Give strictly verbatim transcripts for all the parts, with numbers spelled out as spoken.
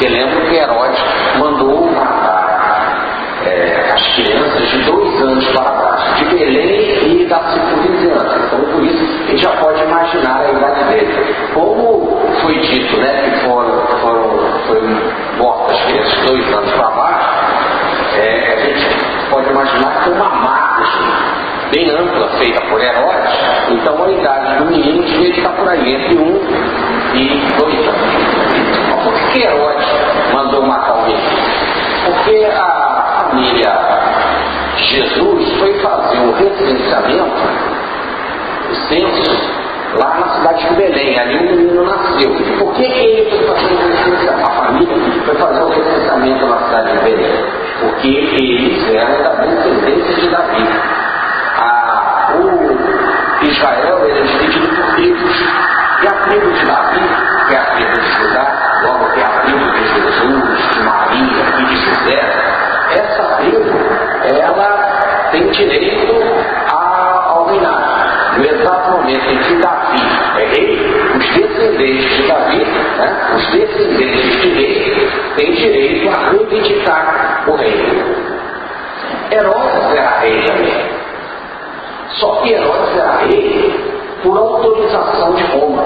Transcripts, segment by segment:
Porque lembra que Herodes mandou matar é, as crianças de dois anos para baixo, de Belém e da circunvizinhança. Então, por isso, a gente já pode imaginar a idade dele. Como foi dito, né, que foram, foram, foram mortas as crianças de dois anos para baixo, é, a gente pode imaginar que foi uma margem bem ampla feita por Herodes. Então, a idade do menino devia estar por aí, entre um e dois anos. Por que Herodes mandou matar o menino? Porque a família Jesus foi fazer o recenseamento, o censo, lá na cidade de Belém. Ali o menino nasceu. E por que ele foi fazer o recenseamento? A família foi fazer o recenseamento na cidade de Belém? Porque eles eram da descendência de Davi. A, o Israel era dividido por tribos. E a tribo de Davi, que é a tribo de Judá, logo que é a tribo de Jesus, de Maria e de José, essa tribo, ela tem direito a, ao reinado. No exato momento em que Davi é rei, os descendentes de Davi, né, os descendentes de rei, têm direito a reivindicar o reino. Herodes era rei também. Só que Herodes era rei por autorização de Roma.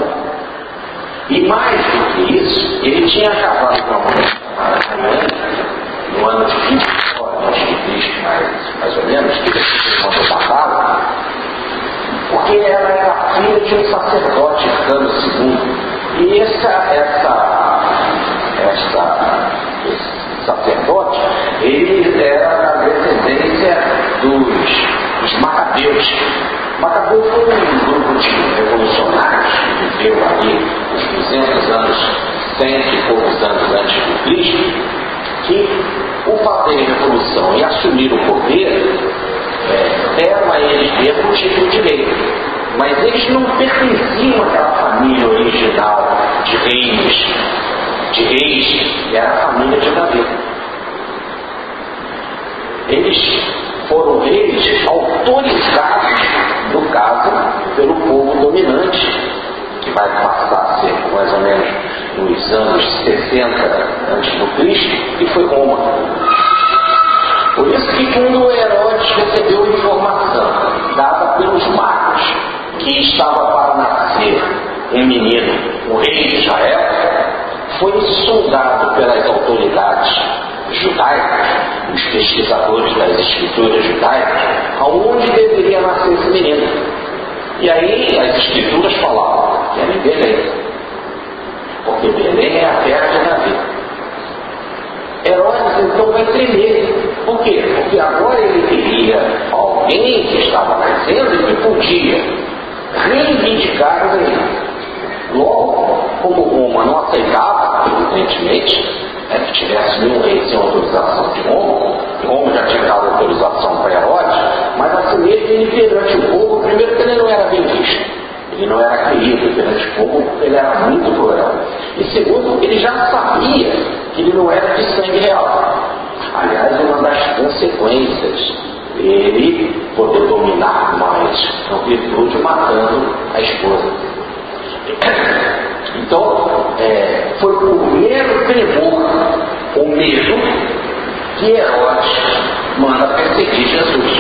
E mais do que isso, ele tinha acabado com a mulher no ano de vinte antes de Cristo, mais, mais ou menos, quando passava, porque ela era filha de um sacerdote, Cano segundo. E essa, essa, essa, esse sacerdote, ele era da descendência dos, dos Macabeus. Macabeus foi um grupo de revolucionários que viveu ali os duzentos anos, cento e poucos anos antes de Cristo, que, por fazer revolução e assumir o poder, é, deram a eles mesmo o título de rei. Mas eles não pertenciam àquela família original de reis, de reis, que era a família de Davi. Eles foram reis autorizados, no caso, pelo povo dominante, que vai passar a ser mais ou menos nos anos sessenta antes do Cristo, que foi Roma. Por isso que quando Herodes recebeu a informação dada pelos magos que estava para nascer um menino, o rei de Israel, foi sondado pelas autoridades judaicas, os pesquisadores das escrituras judaicas, aonde deveria nascer esse menino. E aí as escrituras falavam que era em Belém, porque Belém é a terra de Davi. Herodes então vai tremer. Por quê? Porque agora ele teria alguém que estava nascendo e que podia reivindicar o reino. Logo, como Roma não aceitava, evidentemente, é, que tivesse nenhum rei sem autorização de Roma, Roma já tinha dado autorização para Herodes, mas assim mesmo ele perante o povo, primeiro que ele não era bem visto, ele não era querido perante o povo, porque ele era muito cruel. E segundo, ele já sabia que ele não era de sangue real. Aliás, uma das consequências dele poder dominar mais a virtude matando a esposa. Então, é, foi por mero tremor, ou medo, que Herodes manda perseguir Jesus.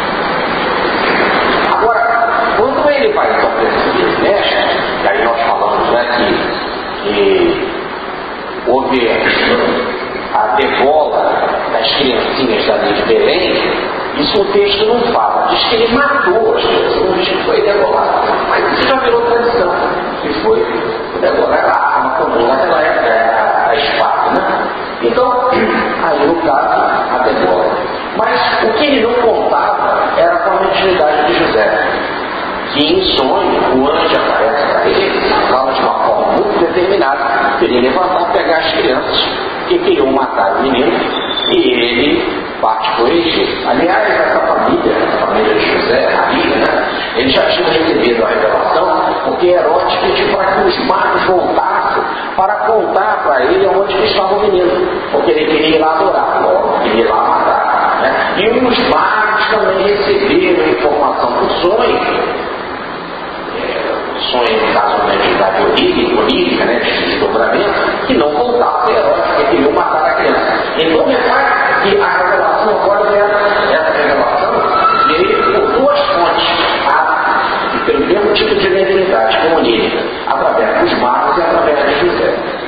Agora, quando ele vai então perseguir o mestre, e aí nós falamos, né, que, que houve a degola das criancinhas dali de Belém, isso o texto não fala. Diz que ele matou as crianças, não diz que foi degolado. Mas isso já virou tradição, que foi degolar a arma comum naquela época, a, a espada, né? Então, aí no caso, a degola. Mas o que ele não contava era com a mediunidade de José, que em sonho o anjo aparece para ele, fala de uma forma muito determinada, que ele ia levantar, pegar as crianças que queriam matar o menino, e ele parte por Egito. Aliás, essa família, a família de José, Maria, né, eles já tinham recebido a revelação, porque Herodes pediu para que os magos voltassem para contar para ele onde estava o menino, porque ele queria ir lá adorar, logo, queria ir lá matar. Né? E os magos também receberam a informação do sonho, é, sonho, no caso, né, de idade onírica, né, de desdobramento, que não voltasse a Herodes, porque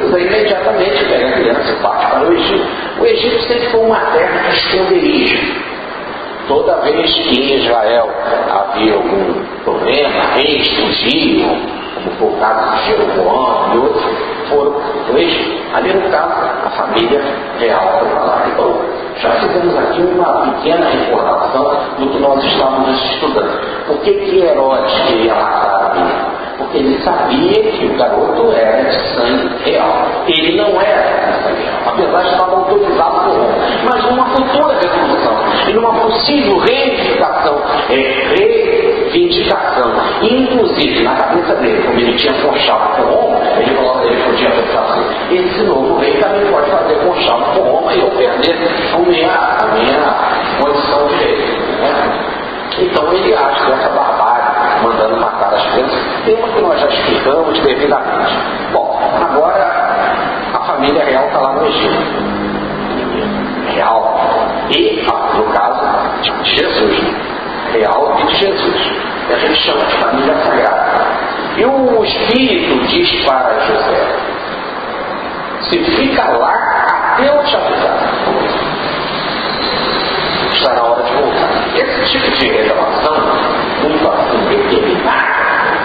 precisa imediatamente pegar a criança e parte para o Egito. O Egito sempre foi uma terra de esconderijo. Toda vez que em Israel havia algum problema, reis fugiam, como foi o caso de Jeroboão e outros, foram para o Egito. Ali no caso, a família real foi para lá. Então, já fizemos aqui uma pequena recordação do que nós estávamos estudando. Por que que Herodes queria matar a Bíblia? Porque ele sabia que o garoto era de sangue real. Ele não era de sangue real, apesar de estar autorizado por Roma. Mas numa futura revolução e numa possível reivindicação, é, reivindicação, inclusive na cabeça dele, como ele tinha conchavo com Roma, ele, falou, ele podia pensar assim: esse novo rei também pode fazer conchavo com Roma e eu perder a minha, a minha condição de rei. Né? Então ele acha que essa barbárie, mandando matar as crianças, tema que nós já explicamos devidamente. Bom, agora a família real está lá no Egito. Real. E, no caso, de Jesus. Real e de Jesus. E a gente chama de família sagrada. E o Espírito diz para José: se fica lá até eu te avisar, está na hora de voltar. Esse tipo de revelação, muito assim, determinada,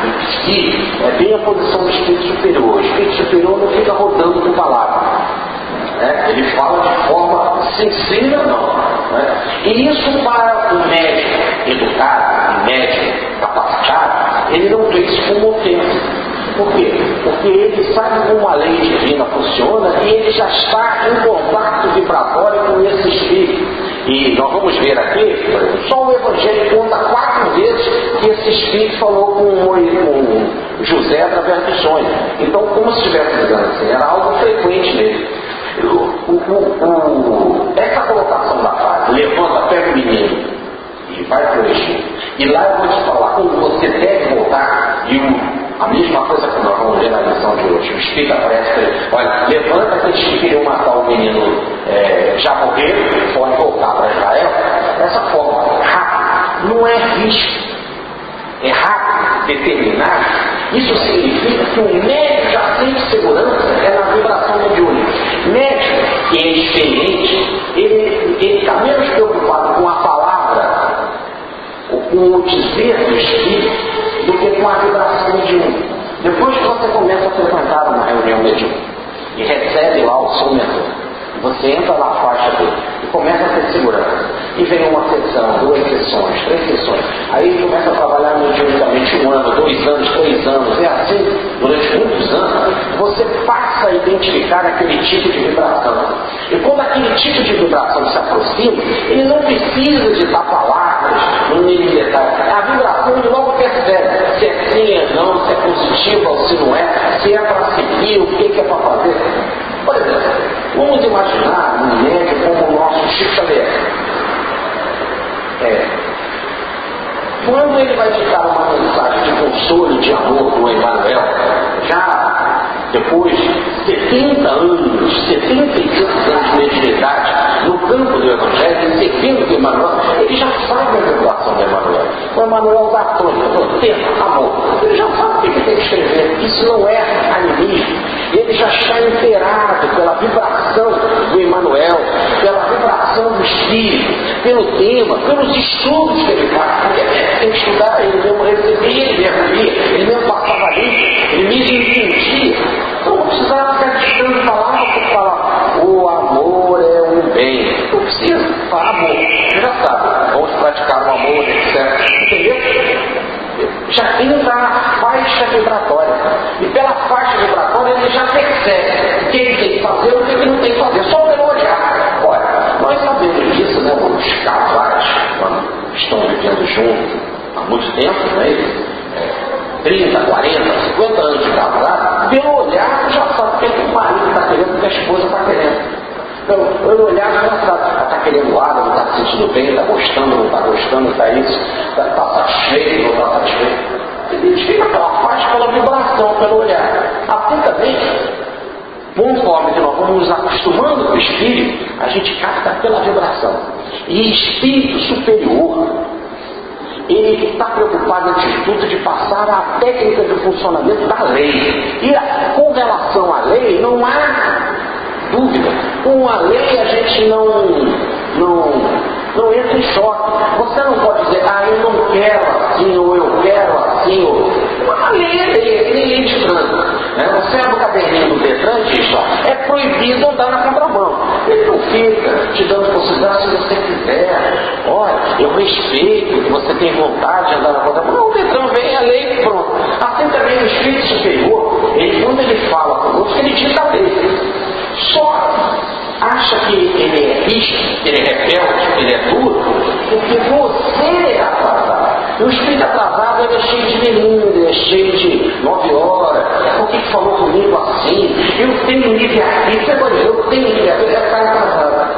é bem a posição do Espírito Superior. O Espírito Superior não fica rodando com palavras. Né? Ele fala de forma sensível, não. Né? E isso, para o médico educado, o médico capacitado, ele não vê isso como ofensa. Por quê? Porque ele sabe como a lei divina funciona e ele já está em contato vibratório com esse espírito. E nós vamos ver aqui, só o Evangelho conta quatro vezes que esse espírito falou com, com José através do sonho. Então, como se estivesse dizendo assim, era algo frequente nele. O, o, o, essa colocação da frase, levanta, pega o menino e vai para o Egito. E lá eu vou te falar como você deve voltar. E o A mesma coisa que nós vamos ver na lição de hoje. O Espírito aparece para ele: olha, levanta, que eles que queriam matar o menino é, já morreram, pode voltar para Israel. Essa forma rápida não é risco, é rápido, determinado. Isso significa que o médico já sente segurança, é na vibração mediúnica. Médico que é experiente, ele está menos preocupado com a palavra, ou com o dizer do Espírito, do que com a vibração mediúnica. Depois que você começa a frequentar uma reunião mediúnica e recebe lá o seu mentor, você entra na faixa dele e começa a ter segurança. E vem uma sessão, duas sessões, três sessões. Aí começa a trabalhar mediunicamente um ano, dois anos, três anos. É assim durante muitos anos. Você passa a identificar aquele tipo de vibração. E quando aquele tipo de vibração se aproxima, ele não precisa de dar palavras no nível de detalhe. A vibração ele logo percebe se é sim, é não, se é positiva ou se não é, se é para seguir, o que, que é para fazer. Por exemplo, vamos imaginar um médico como o nosso Chico Xavier. É. Quando ele vai ditar uma mensagem de consolo, de amor do Emmanuel, já depois de setenta anos, setenta e tantos anos de mediunidade no campo do Evangelho, servindo do Emmanuel, ele já sabe a vibração do Emmanuel. O Emmanuel dá tônica, tempo, amor. Ele já sabe o que ele tem que escrever. Isso não é animismo. Ele já está inteirado pela vibração do Emmanuel, pela vibração do Espírito, pelo tema, pelos estudos que ele faz. Porque ele tem que estudar, ele mesmo recebia, ele mesmo lia, ele mesmo passava ali, ele mesmo entendia. Então não precisava ficar distante palavra por falar: o amor é um bem. Não precisa falar amor. Você já sabe, vamos praticar o amor, etcétera. Entendeu? Já entra na faixa vibratória. E pela faixa vibratória ele já percebe o que ele tem que fazer e o que ele não tem que fazer, só pelo olhar. Olha, nós sabemos disso, né? Os casais, quando estão vivendo juntos há muito tempo, né? É, trinta, quarenta, cinquenta anos de casado, pelo olhar já sabe o que, é que o marido está querendo, o que a esposa está querendo. Pelo, pelo olhar já sabe, está querendo lado, não está se sentindo bem, está gostando, não está gostando, está isso, está tá satisfeito, não está satisfeito. Você identifica pela faixa, pela vibração, pelo olhar. Assim também, conforme que nós vamos nos acostumando com o espírito, a gente capta pela vibração. E espírito superior, ele está preocupado antes de tudo de passar a técnica de funcionamento da lei. E com relação à lei, não há dúvida. Com a lei a gente não, não, não entra em choque. Você não pode dizer, ah, eu não quero assim, ou eu quero assim, ou... A lei é lei, é lei de trânsito. Né? Você abre o caderninho do Detran e diz, ó, é proibido andar na contramão. Ele não fica te dando possibilidade se você quiser. Olha, eu respeito que você tem vontade de andar na contramão. Não, o Detran vem, a lei, pronto. Assim também o Espírito Superior, ele, quando ele fala conosco, ele diz a lei. Só acha que ele é rígido, que ele é rebelde, que ele é duro, porque você é atrasado. E o espírito atrasado, ele é cheio de menino, ele é cheio de nove horas. Por que falou comigo assim? Eu tenho livre-arbítrio, eu tenho livre-arbítrio, é cara atrasado.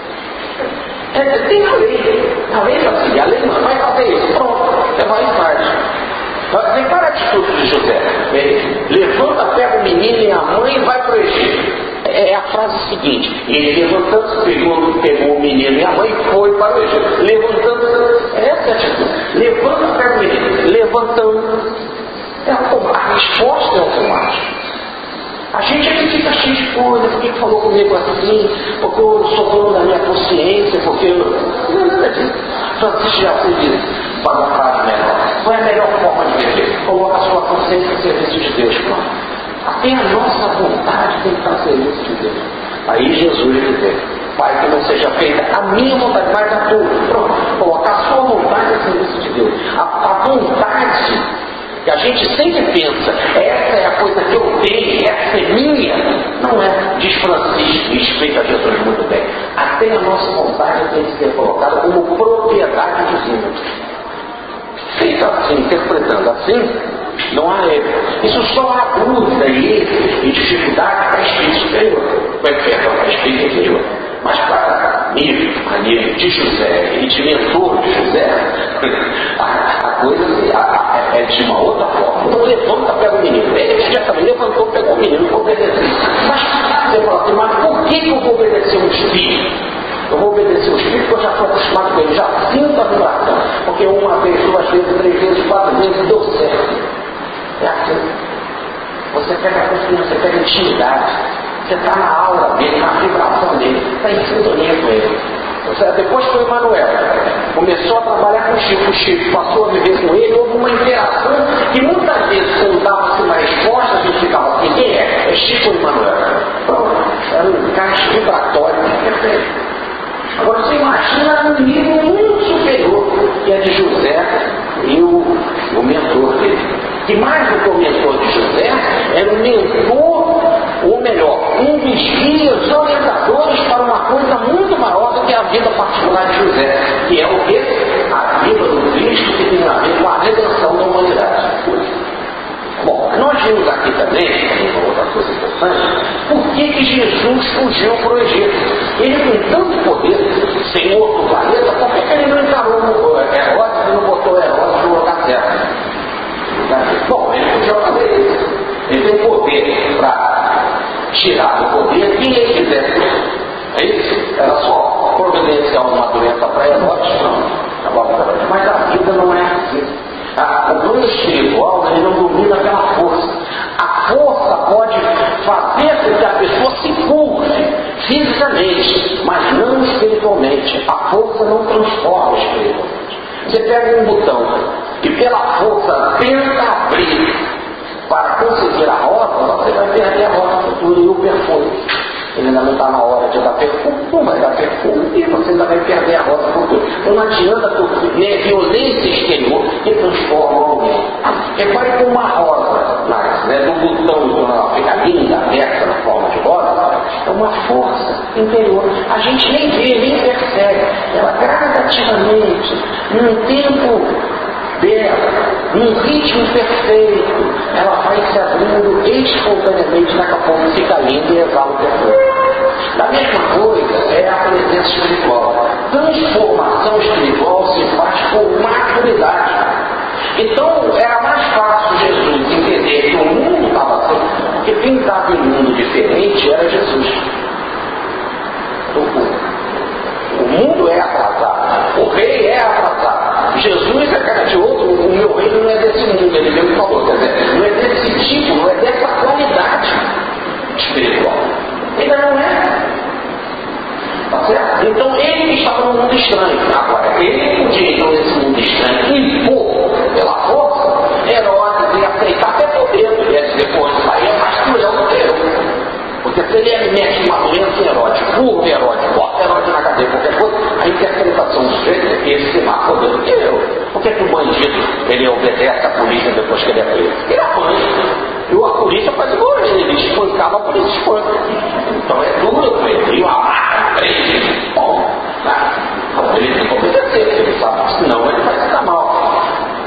É, tem a lei, a lei é assim, a lei não vai fazer isso, pronto, você vai e faz. Repara a atitude de José. Ele levanta, pega o menino e a mãe e vai para o Egito. É a frase seguinte: ele levantando-se, pegou, pegou o menino e a mãe e foi para o Egito. Levantando-se, essa é a atitude. Levanta, pega o menino. Levantando. É automático. A resposta é automática. A gente aqui fica cheio de coisa, por que falou comigo assim? Porque eu sou dono da minha consciência, porque eu... Não é nada disso. Francisco já foi disse, para uma frase melhor. Qual é a melhor forma de viver? Coloca a sua consciência no serviço de Deus, pronto. Até a nossa vontade tem que estar no serviço de Deus. Aí Jesus diz, Pai, que não seja feita a minha vontade, mas a tua. Pronto, colocar a sua vontade no serviço de Deus. A, a vontade que a gente sempre pensa, essa é a coisa que eu tenho, essa é minha. Não é, diz Francisco, e explica Jesus muito bem. Até a nossa vontade tem que ser colocada como propriedade divina. Feito assim, interpretando assim, não há erro. Isso só há dúvida e, e dificuldade para espírito superior, para espírito inferior. Mas para mim, a nível de José e de mentor de José, a, a coisa a, a, é de uma outra forma. Não levanta, pega o menino. Ele imediatamente levantou, pegou o menino e obedeceu. Mas você fala assim, mas por que eu vou obedecer um espírito? Eu vou obedecer o espírito porque eu já estou acostumado com ele, já sinto a vibração. Porque uma vez, duas vezes, três vezes, quatro vezes, deu certo. É assim. Você pega a confiança, você pega a intimidade. Você está na aura dele, na vibração dele, está em sintonia com ele. Você, depois que o Emanuel começou a trabalhar com o Chico, o Chico passou a viver com ele, houve uma interação que muitas vezes, quando dava-se uma resposta, a gente ficava assim, quem é? É Chico ou Emanuel? Pronto, era um encaixe vibratório perfeito. Agora você imagina um nível muito superior, que é de José e o, o mentor dele. Que mais do que o mentor de José, era o mentor, ou melhor, um dos guias orientadores para uma coisa muito maior do que a vida particular de José, que é o quê? A vida do Cristo, que tem a ver com a redenção da humanidade. Bom, nós vimos aqui também, uma outra coisa importante, por que que Jesus fugiu para o Egito? Ele tem tanto poder, sem outro planeta, por que que ele não encarou Herodes e não botou Herodes no lugar certo? Bom, ele fugiu para ele. Ele tem poder para tirar do poder quem ele quiser. É isso? Era só providenciar uma doença para Herodes, não. Mas a vida não é assim. O plano espiritual, ele não domina pela força. A força pode fazer com que a pessoa se curve fisicamente, mas não espiritualmente. A força não transforma espiritualmente. Você pega um botão e pela força tenta abrir para conseguir a rota, você vai perder a rota futura e o perfume. Ele ainda não está na hora de dar perfume, não vai dar perfume e você ainda vai perder a rota futura. Então não adianta nem a violência exterior que transforma alguém. Repare como uma rosa, né, do botão, quando ela fica linda, aberta na forma de rosa, é uma força interior. A gente nem vê, nem percebe. Ela gradativamente, num tempo dela, num ritmo perfeito, ela vai se abrindo espontaneamente, daqui a pouco fica linda e exala o perfume. Da mesma coisa é a presença espiritual. Transformação espiritual se faz com maturidade. Então era mais fácil Jesus entender que o mundo estava assim, porque quem estava em um mundo diferente era Jesus. O mundo é atrasado, o rei é atrasado. Jesus é cada ele não é desse mundo, ele mesmo falou, quer dizer, não é desse tipo, não é dessa qualidade espiritual. Ainda não é. Tá certo? Então ele estava num mundo estranho. Agora, ele podia então nesse mundo estranho e por pela força, Herodes ia aceitar até por medo. Ia dizer, pô, isso aí é mais cruel do que eu. Porque se ele mete uma doença em Herodes, curva Herodes, bota Herodes na cadeia, qualquer coisa, a interpretação do sujeito é que ele tem mais poder do que eu. Por que que o bandido, ele obedece à polícia depois que ele é preso? Ele apanha. E a polícia faz igual ele, ele espancava, a polícia espanca. Então é duro com ele. E uma máquina prende. Bom, tá. Então ele tem que obedecer, porque ele sabe que senão ele vai se dar mal.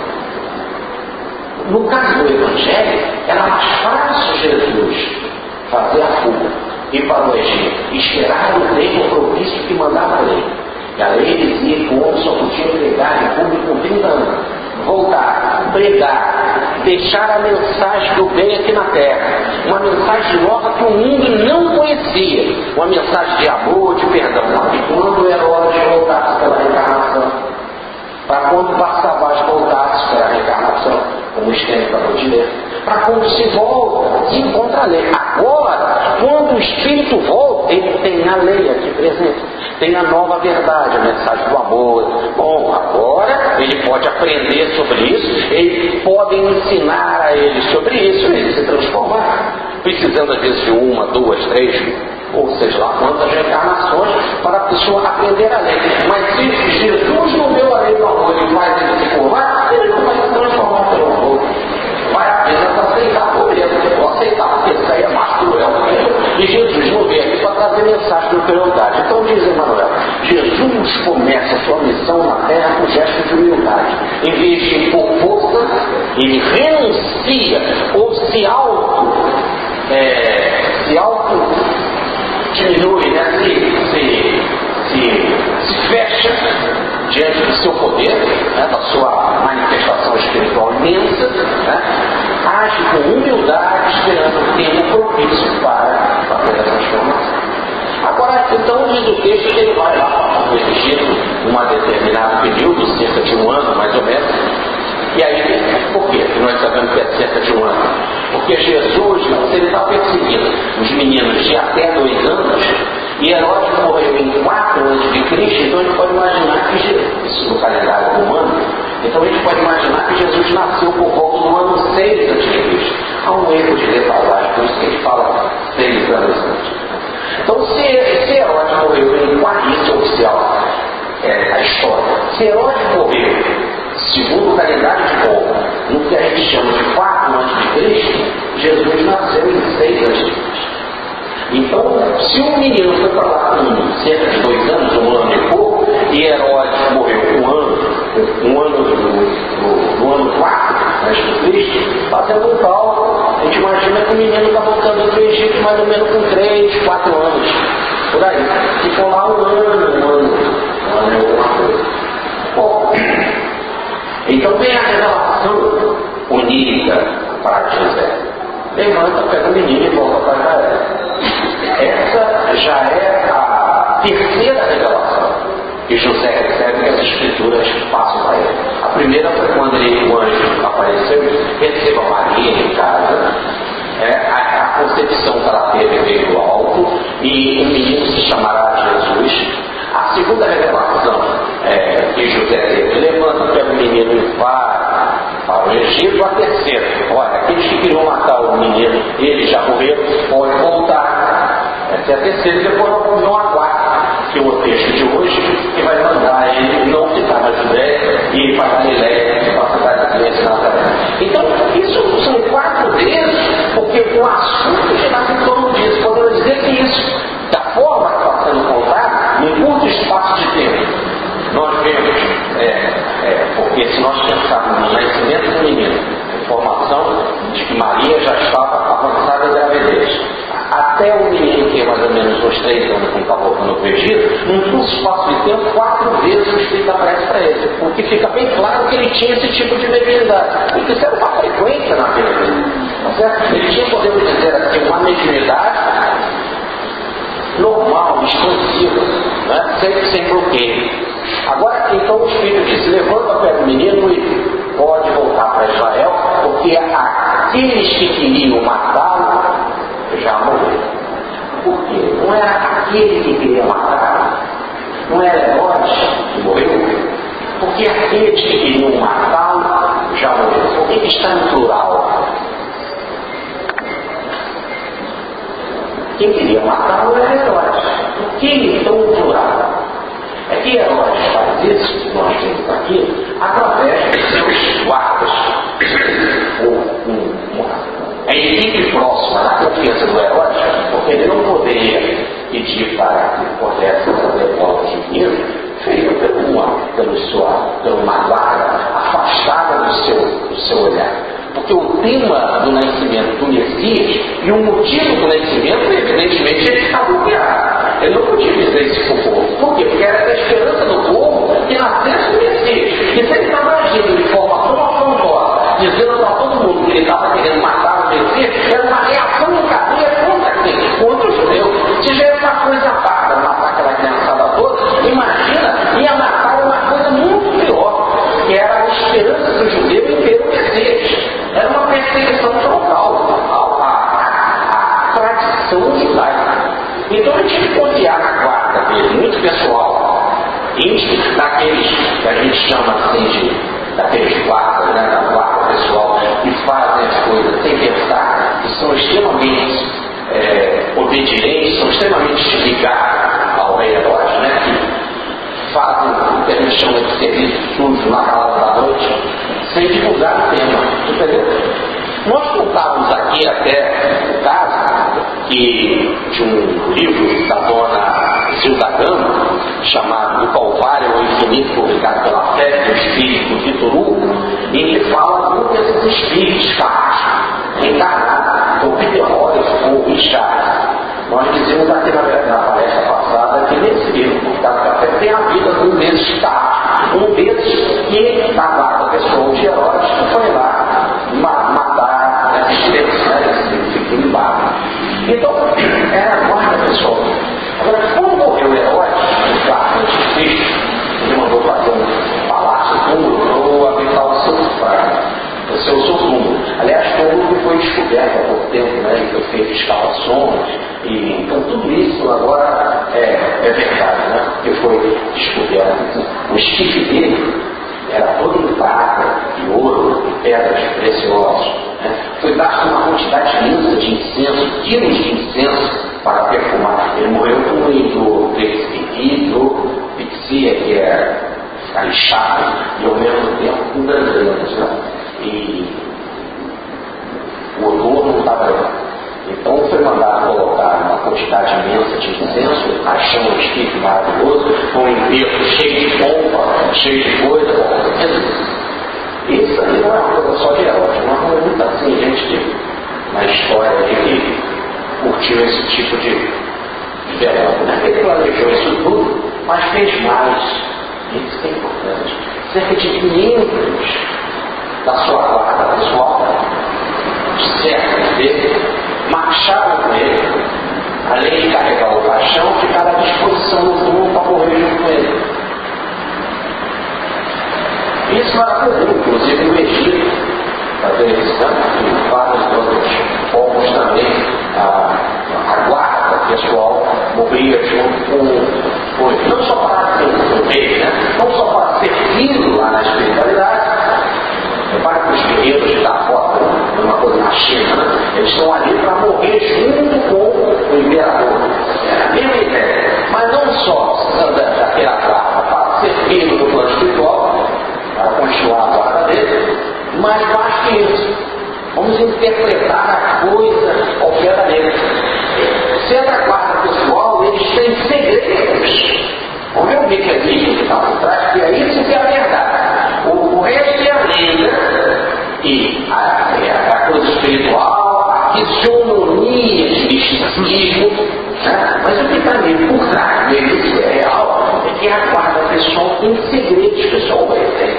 No caso do Evangelho, era mais fácil Jesus fazer a fuga, ir para o Egito, esperar o tempo propício que mandava a lei. E a lei dizia que o homem só podia pregar em público com trinta anos. Voltar, pregar, deixar a mensagem do bem aqui na terra. Uma mensagem nova que o mundo não conhecia. Uma mensagem de amor, de perdão. E quando Herodes voltasse pela reencarnação, para quando Barsabás voltasse pela reencarnação, como o Estênio acabou de ler, para quando se volta, se encontra a lei. Agora, quando o Espírito volta, ele tem a lei aqui presente, tem a nova verdade, a mensagem do amor. Bom, agora ele pode aprender sobre isso, ele pode ensinar a ele sobre isso e ele se transformar, precisando às vezes de uma, duas, três, ou seja lá quantas reencarnações para a pessoa aprender a lei. Mas se Jesus não deu a lei do amor e faz ele se curvar, ele não vai se transformar pelo amor. Vai apenas aceitar por ele, porque vou aceitar, porque isso aí é mais cruel do que eu. E Jesus não veio aqui para trazer mensagem de crueldade. Então diz Emmanuel, Jesus começa a sua missão na terra com gesto de humildade. Em vez de impor força, ele renuncia ou se auto, é, se auto diminui, né? se, se, se, se fecha diante do seu poder, né? da sua manifestação espiritual imensa, né? Age com humildade, esperando o tempo propício para fazer a transformação. Agora, então, diz o texto que ele vai lá para o Egito num determinado período, cerca de um ano mais ou menos. E aí, por quê? Nós sabemos que é cerca de um ano. Porque Jesus, ele está perseguindo os meninos de até dois anos, e Herodes morreu em quatro anos de Cristo, então a gente pode imaginar que Jesus, isso no calendário romano, então a gente pode imaginar que Jesus nasceu por volta do ano seis antes de Cristo. Há um erro de defasagem, por isso que a gente fala seis anos antes. Então, se, se Herodes morreu em quatro, isso é oficial, é a história. Se Herodes morreu segundo o calendário de Roma, no que a gente chama de quatro antes de Cristo, Jesus nasceu em seis antes de Cristo. Então, se um menino foi para lá com cerca de dois anos, um ano e pouco, e Herodes morreu um ano, um ano no, no, no ano quatro antes de Cristo, fazendo um cálculo, a gente imagina que o menino está voltando para o Egito mais ou menos com três, quatro anos, por aí. Ficou lá um ano, um ano, um ano e alguma coisa. Bom, então vem a revelação onírica para José. Levanta, pega o menino e volta para Israel. Essa já é a terceira revelação que José recebe, que as escrituras passam para ele. A primeira foi quando ele, o anjo apareceu, receba Maria em casa. É, a, a concepção que ela teve veio do alto e o menino se chamará Jesus. A segunda revelação é, que José teve, levanta, pega o menino e vai para o Egito. A terceira, olha, aqueles que queriam matar o menino, ele já morreu, pode voltar. Essa é a terceira, e depois nós vamos ver uma quarta, que é o texto de hoje, que vai mandar ele não ficar na Judéia e ir para a Galileia, para a cidade de Cristo Nazaré. Então, isso são quatro vezes, porque o assunto girava em torno disso. Podemos dizer que isso, da forma que está sendo contado, num curto espaço de tempo, nós vemos, é, é, porque se nós pensarmos no nascimento do menino, informação de que Maria já estava avançada em gravidez, até o menino ter mais ou menos uns três anos, como está voltando para o Egito, num curto espaço de tempo, quatro vezes o Espírito aparece para ele, porque fica bem claro que ele tinha esse tipo de mediunidade, porque isso era uma frequência na vida dele, tá certo? Ele tinha, podemos dizer assim, uma mediunidade normal, expansiva, né? sem, sem bloqueio. Agora, então o Espírito disse, levanta, pega o menino e pode voltar para Israel, porque aqueles que queriam matá-lo já morreram. Por quê? Não era aquele que queria matá-lo, não era Herodes que morreu, porque aqueles que queriam matá-lo já morreram. Por que está no plural? Quem queria matá-lo era Herodes. Por que então o plural? É que Herodes faz isso, que nós temos aqui, através dos seus guardas. Um, um, uma, a equipe próxima, na confiança do Herodes, porque ele não poderia pedir para que pudesse fazer volta de dinheiro, feito por uma, pelo sua, por uma guarda afastada do seu, do seu olhar. Porque o tema do nascimento do Messias e o motivo do nascimento, evidentemente, ele está bloqueado. Ele não podia dizer isso para o povo. Por quê? Porque era a esperança do povo que nascesse o Messias. E se ele estava agindo de forma confrontosa, dizendo para todo mundo que ele estava querendo matar o Messias, era uma reação em cadeia contra quem? Contra os judeus. Se já era uma coisa parda matar aquela criançada toda, imagina, ia matar uma coisa muito pior, que era a esperança do judeu em ver o Messias. Era uma perseguição total à, à, à tradição judaica. Então ele tinha que confiar na guarda dele, muito pessoal, íntimo, daqueles que a gente chama assim de, daqueles guardas, né, da guarda pessoal, que fazem as coisas sem pensar, que são extremamente é, obedientes, são extremamente ligados ao rei Herodes, né, que fazem o que a gente chama de serviço sujo na calada da noite, sem divulgar o tema, entendeu? Nós contávamos aqui até o caso que, de um livro da dona Zilda Gama, chamado Do Calvário ao Infinito, publicado pela Fé do Espírito Vitor Hugo, e ele fala muito desses espíritos carrascos, reencarnados, como Peter Rollins ou Richard. Nós dizemos aqui na, na palestra passada que nesse livro, da Fé, tem a vida de um desses carrascos, um desses que, na guarda pessoal de Herodes, que foi lá matar esses tempos, né, esse pequeno barco. Então, era a guarda pessoal. Agora, quando morreu Herodes, o quarto anticristo, ele mandou fazer um palácio túmulo para habitar o seu, para o seu, seu túmulo. Aliás, túmulo que foi descoberto há pouco tempo, né, que foi feito escavações, e então tudo isso agora é, é verdade, né, porque foi descoberto. O esquife dele era todo em prata, de ouro, de pedras preciosas. Né? Foi gasto uma quantidade imensa de incenso, quilos de incenso para perfumar. Ele morreu com um hidropixia, que é ficar inchado, e ao mesmo tempo com gangrenas. Né? E o odor não estava legal. Então foi mandado colocar uma quantidade imensa de incenso, achou um espírito maravilhoso, um enterro cheio de pompa, cheio de coisa. Isso aí não é uma coisa só de Herodes, não é muito assim, gente que, na história de que curtiu esse tipo de, de velório. Né? Ele planejou isso tudo, mas fez mais. Isso que é importante. Cerca de quinhentos da sua guarda pessoal, certo dele, marcharam com ele, além de carregar o caixão, ficaram à disposição do mundo para morrer junto com ele. Isso era comum, inclusive no Egito, fazer isso, e vários outros povos também, a, a guarda pessoal morria junto com, com não só para ser o rei, né? Não só para servi-lo lá na espiritualidade. Repare que os guerreiros da foto, uma coisa na China, né? Eles estão ali para morrer junto com o imperador. É a mesma ideia. Mas não só daquela guarda, para servir no plano espiritual, para continuar a guarda dele, mas mais que isso. Vamos interpretar a coisa ao pé da letra. Sendo a guarda pessoal, eles têm segredos. Vamos ver o mecanismo que está por trás, que é isso que é a verdade. O, o resto é a lenda e a, a, a coisa espiritual, a fisionomia de misticismo, né? Mas o que está ali por trás dele, isso é real, é que a guarda pessoal tem segredos que só o rei tem.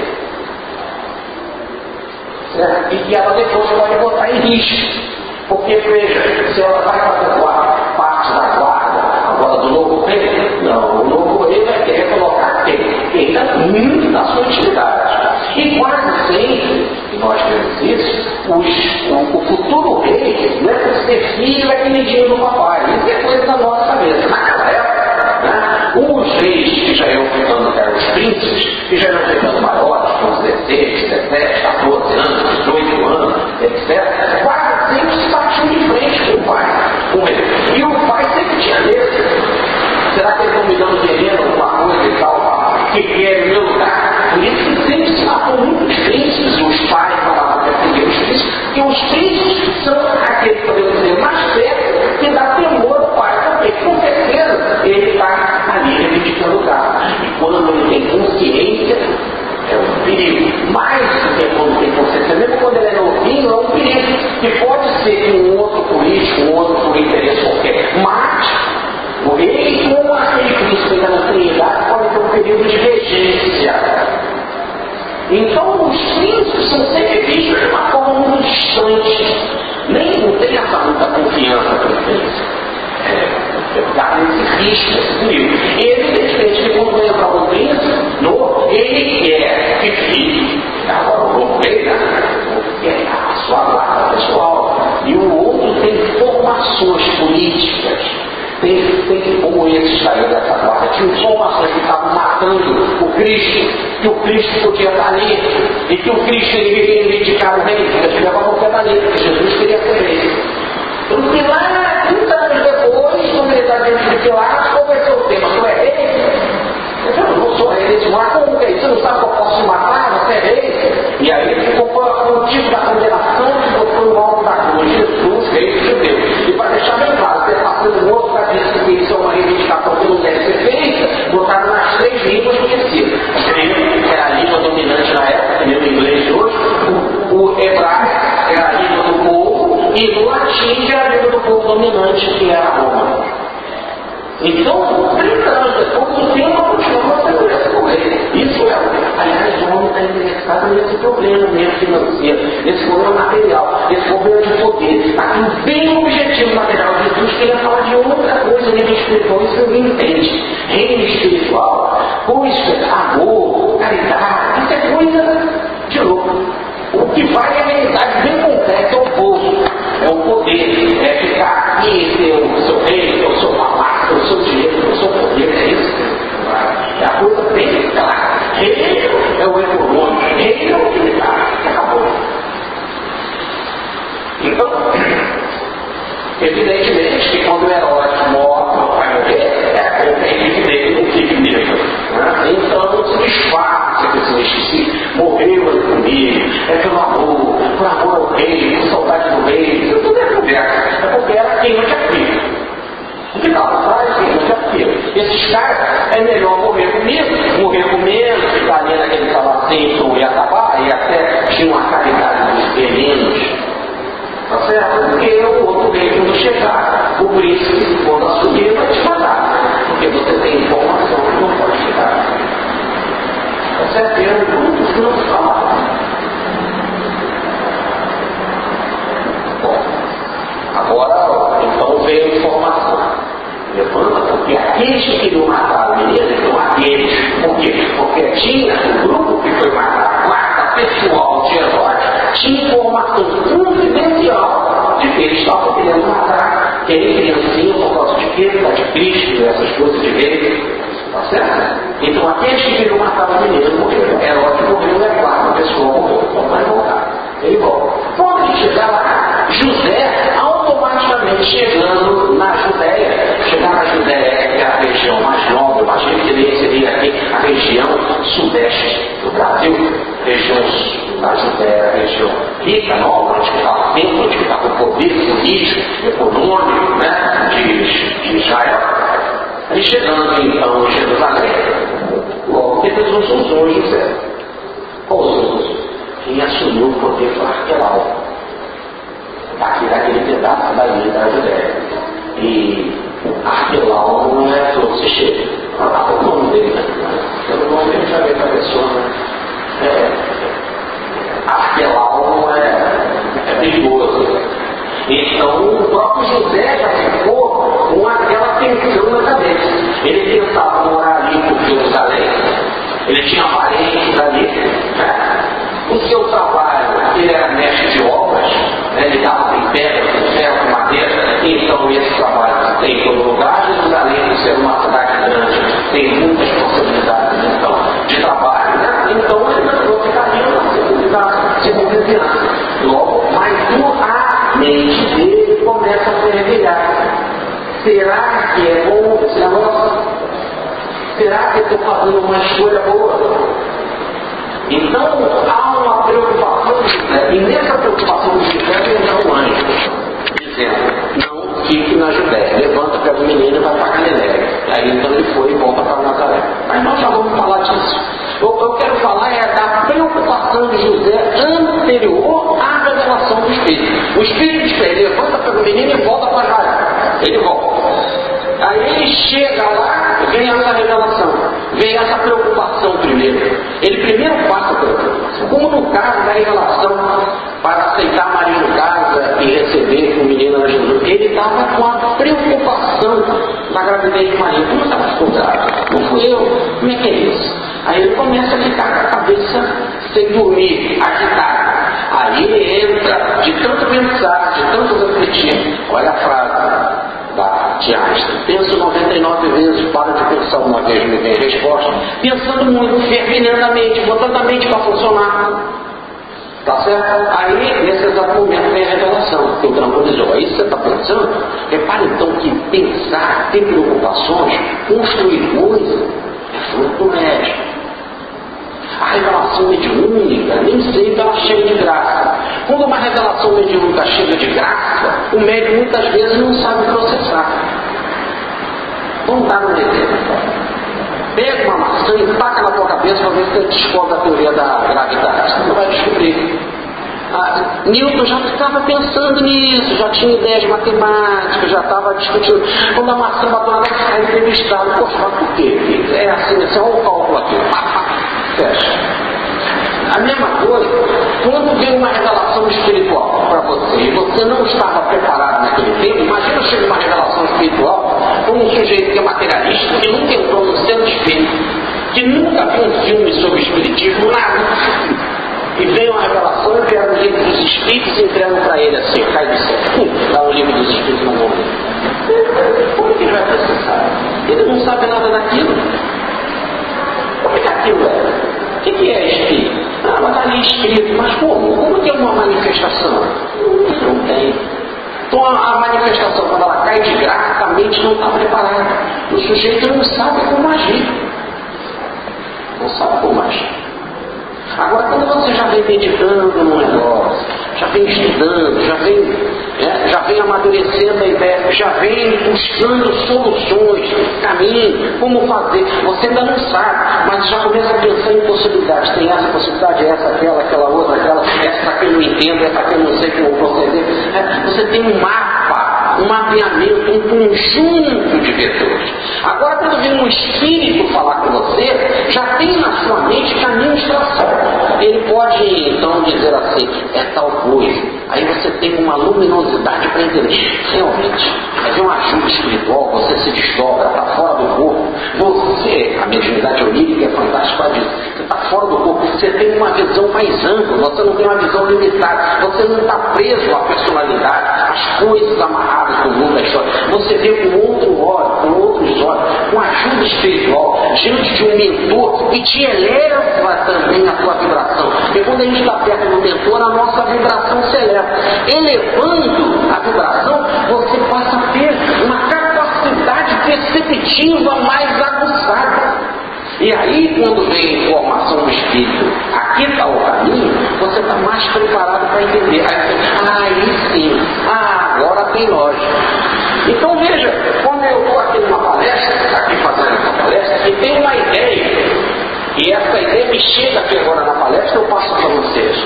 Certo? E que ela depois pode botar em risco. Porque, veja, se ela vai fazer parte da guarda agora do novo rei, não, o novo rei vai querer colocar quem? Quem está muito na sua intimidade. E quase sempre ser filho daquele dia do papai. Isso é coisa da nossa cabeça. Naquela época, né, os reis que já iam ficando, eram os príncipes, que já iam ficando maiores, com dezesseis, dezessete, quatorze anos, dezoito anos, etcétera, quase sempre se batiam de frente com o pai, com ele. E o pai sempre tinha medo. Será que eles estão me dando dinheiro, alguma coisa e tal, que quer no meu lugar? Por isso que sempre se matou muitos príncipes, os pais falavam que atendiam os príncipes, porque os príncipes são aqueles que podemos dizer mais perto, que dá temor ao pai também. Com certeza, ele está ali reivindicando o lugar. E quando ele tem consciência, é um perigo. Mais do que quando tem consciência, mesmo quando ele é novinho, é um perigo. Que pode ser que um outro político, um outro por interesse qualquer, mate o rei, como aquele príncipe ainda não tem idade, pode ter um período de regência. Então, os príncipes são sempre vistos de uma forma muito distante. Nem não tem essa muita confiança pelo príncipe. É, dá esse risco, esse perigo. E evidentemente que quando vem para um príncipe novo, ele quer que fique. Agora o novo rei, né? Quer a sua guarda pessoal. E o outro tem formações políticas. Tem, tem como esse saiu dessa guarda, tinha informações que estavam matando o Cristo, que o Cristo podia estar ali, e que o Cristo iria reivindicar o rei, que eles levavam o pé dali, porque Jesus queria ser rei. Então, que lá, trinta anos depois, quando ele está dentro de Pilatos, qual vai ser o tema? Tu é rei? Eu não sou rei desse mar, como que é isso? Você não sabe que eu posso te matar? Você é rei? E aí ele ficou com o tipo da condenação que botou no alto da cruz, Jesus, rei dos judeus. E para deixar bem claro, você passando um outro para dizer que isso é uma reivindicação que não deve ser feita, botaram nas três línguas conhecidas. Grego, que era a língua dominante na época, que nem o inglês de hoje, o, o hebraico, que era a língua do povo, e o latim, que era a língua do povo dominante, que era Roma. Então, trinta anos depois, o tema continua sendo esse problema. Isso é o. Aliás, o homem está interessado nesse problema mesmo financeiro, nesse problema material, nesse problema de poder. Aquilo bem o objetivo material de Jesus, queria falar de outra coisa, nível espiritual, isso ninguém entende. Reino espiritual, coisa, amor, caridade, isso é coisa de louco. O que vai é a realidade bem concreta, é o povo, é o poder, é ficar aqui, ter o seu reino, ter o seu palácio, ter o seu dinheiro, ter o seu poder, é isso. É a coisa bem clara. Reino é o econômico, reino é o militar, acabou. Então, evidentemente que quando o herói morre, vai morrer, é a companhia dele no que mesmo. Né? Então não se disfarça que esse esqueci, morreu ali comigo, é pelo amor, por amor ao rei, por saudade do rei, tudo é conversa, é porque era queima de apego. O que estava atrás é queima de apego. Esses caras, é melhor morrer comigo, morrer com menos, ficar ali naquele salacento e acabar, e até tinha uma caridade dos venenos. Tá certo? Porque o outro rei, quando chegar, o príncipe, quando assumir, vai te matar. Porque você tem informação que não pode chegar. Tá certo? E eu não não falar. Bom, agora, então veio a informação. Levanta, porque aqueles que queriam matar a menina, então aqueles, por quê? Porque tinha um grupo que foi matar a guarda pessoal de Herodes, tinha informação confidencial de que eles estavam querendo matar aquele criancinho por causa de quê? Por causa de Cristo, essas coisas de rei. Tá certo? Então aqueles que queriam matar a menina morreram. Herodes morreu, é claro, a pessoa morreu, então vai voltar. Ele volta. Quando ele chegar lá, José, automaticamente chegando na Judéia, chegar na Judéia, que é a região mais nobre, imagina que ele seria aqui a região sudeste do Brasil, região da Judéia, a região rica, nova, onde estava o templo, onde estava o poder político, econômico, né, de, de Israel. Ele chegando então em Jerusalém, logo teve os sonhos de José. Qual os sonhos? Quem assumiu o poder foi Arquelau, daqui daquele pedaço da ilha da Judéia. E Arquelau não é todo se chega. Olha o nome dele, né? Pelo nome dele já veio para a pessoa, né? É, Arquelau é, é perigoso. Então o próprio José já ficou com aquela tensão na cabeça. Ele pensava morar ali por Jerusalém, ele tinha parentes ali, né? O seu trabalho, ele era mestre de obras, né? Ele dava em pedra, com ferro, com madeira, Será que é bom esse negócio? Será que eu estou fazendo uma escolha boa? Então há uma preocupação de José, e nessa preocupação de José entra um anjo, dizendo: não fique na Judéia, levanta, pega o menino e vai para Galiléia. Aí então ele foi e volta para Nazaré. Mas nós já vamos falar disso. O que eu quero falar é da preocupação de José anterior à revelação do Espírito. O Espírito diz para ele: levanta, pega o menino e volta para Israel. Ele volta. Aí ele chega lá, vem essa revelação, vem essa preocupação primeiro. Ele primeiro passa pela preocupação. Como no caso da revelação para aceitar Maria em casa e receber o menino na Jesus, ele estava com a preocupação da gravidez de Maria. Como estava descoberto? Não fui eu, como é que é isso? Aí ele começa a ficar com a cabeça sem dormir, agitado. Aí ele entra, de tanto pensar, de tanto refletir. Olha a frase da tia Einstein: penso noventa e nove vezes, para de pensar uma vez, me vem a resposta. Pensando muito, fervilhando a mente, botando a mente para funcionar. Tá certo? Aí, nesse exato momento, vem a revelação, que o tranquilizou. Aí você está pensando? Repare então que pensar, ter preocupações, construir coisas, é fruto do médico. A revelação mediúnica nem sempre ela chega de graça. Quando uma revelação mediúnica chega de graça, o médium muitas vezes não sabe processar. Vamos dar um exemplo. Pega uma maçã e taca na tua cabeça para ver se você descobre a teoria da gravidade. Você não vai descobrir. Ah, Newton já estava pensando nisso, já tinha ideias matemáticas, já estava discutindo. Quando a maçã bateu na cabeça, aí entrevistado: poxa, mas por quê? É assim, assim, olha o cálculo aqui. Pá, pá, fecha. A mesma coisa, quando vem uma revelação espiritual para você e você não estava preparado naquele tempo, imagina chega uma revelação espiritual com um sujeito que é materialista, que nunca entrou no centro espírita, que nunca viu um filme sobre espiritismo, nada. E vem uma revelação e pega o livro dos espíritos e entregam para ele assim, cai do céu, hum, dá o livro dos espíritos na mão dele. Como é que ele vai processar? Ele não sabe nada daquilo. Como é que aquilo é? O que, que é espírito? Ah, mas está ali escrito. Mas como? Como que é uma manifestação? Não, não tem. Então a, a manifestação, quando ela cai de graça, a mente não está preparada. O sujeito não sabe como agir. Não sabe como agir. Agora, quando você já vem meditando no negócio, já vem estudando, já vem, é, já vem amadurecendo a ideia, já vem buscando soluções, caminho, como fazer, você ainda não sabe, mas já começa a pensar em possibilidades. Tem essa possibilidade, essa, aquela, aquela outra, aquela, essa que eu não entendo, essa que eu não sei como proceder. É, você tem um mapa, um mapeamento, um conjunto de vetores. Agora, quando vem um espírito falar com você, já tem na sua mente caminhos traçados. Ele pode então dizer assim: é tal coisa. Aí você tem uma luminosidade para entender. Realmente, é um ajuda espiritual, você se desdobra, está fora do corpo. Você, a mediunidade onírica é fantástica disso. Você está fora do corpo, você tem uma visão mais ampla, você não tem uma visão limitada, você não está preso à personalidade, às coisas amarradas do mundo da história. Você vê com outro olho, com outros olhos, com ajuda espiritual, diante de um mentor que te eleva também a tua vibração. Porque quando a gente está perto do mentor, a nossa vibração se eleva. Elevando a vibração, você passa a ter uma capacidade perceptiva mais aguçada. E aí, quando vem a informação do Espírito, aqui está o caminho, você está mais preparado para entender. Aí, ah, aí sim, ah, agora tem lógica. Então veja, quando eu estou aqui numa palestra, aqui fazendo essa palestra, e tem uma ideia, e essa ideia me chega aqui agora na palestra, eu passo para vocês.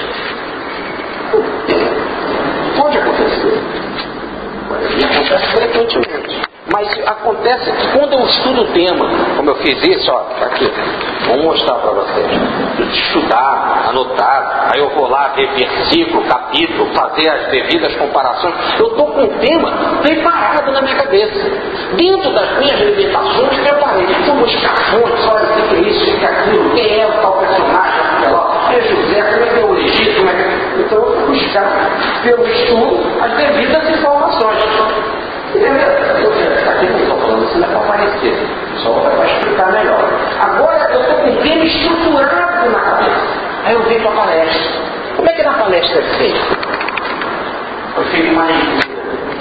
Pode acontecer. E acontece frequentemente. Mas acontece que quando eu estudo o tema, como eu fiz isso, ó, aqui, vou mostrar para vocês. Estudar, anotar, aí eu vou lá ver versículo, capítulo, fazer as devidas comparações. Eu estou com o tema preparado na minha cabeça. Dentro das minhas limitações, preparei. Vou buscar fontes, olha, o que é isso, o que é aquilo, quem é o tal personagem, é José, como é que é o Egito, como é que... Então eu vou buscar, pelo estudo, as devidas informações. Aqui não estou falando, isso não é para aparecer, só para explicar melhor. Agora eu estou com o tema estruturado na cabeça. Aí eu venho para a palestra. Como é que na palestra é feito? Eu fico mais.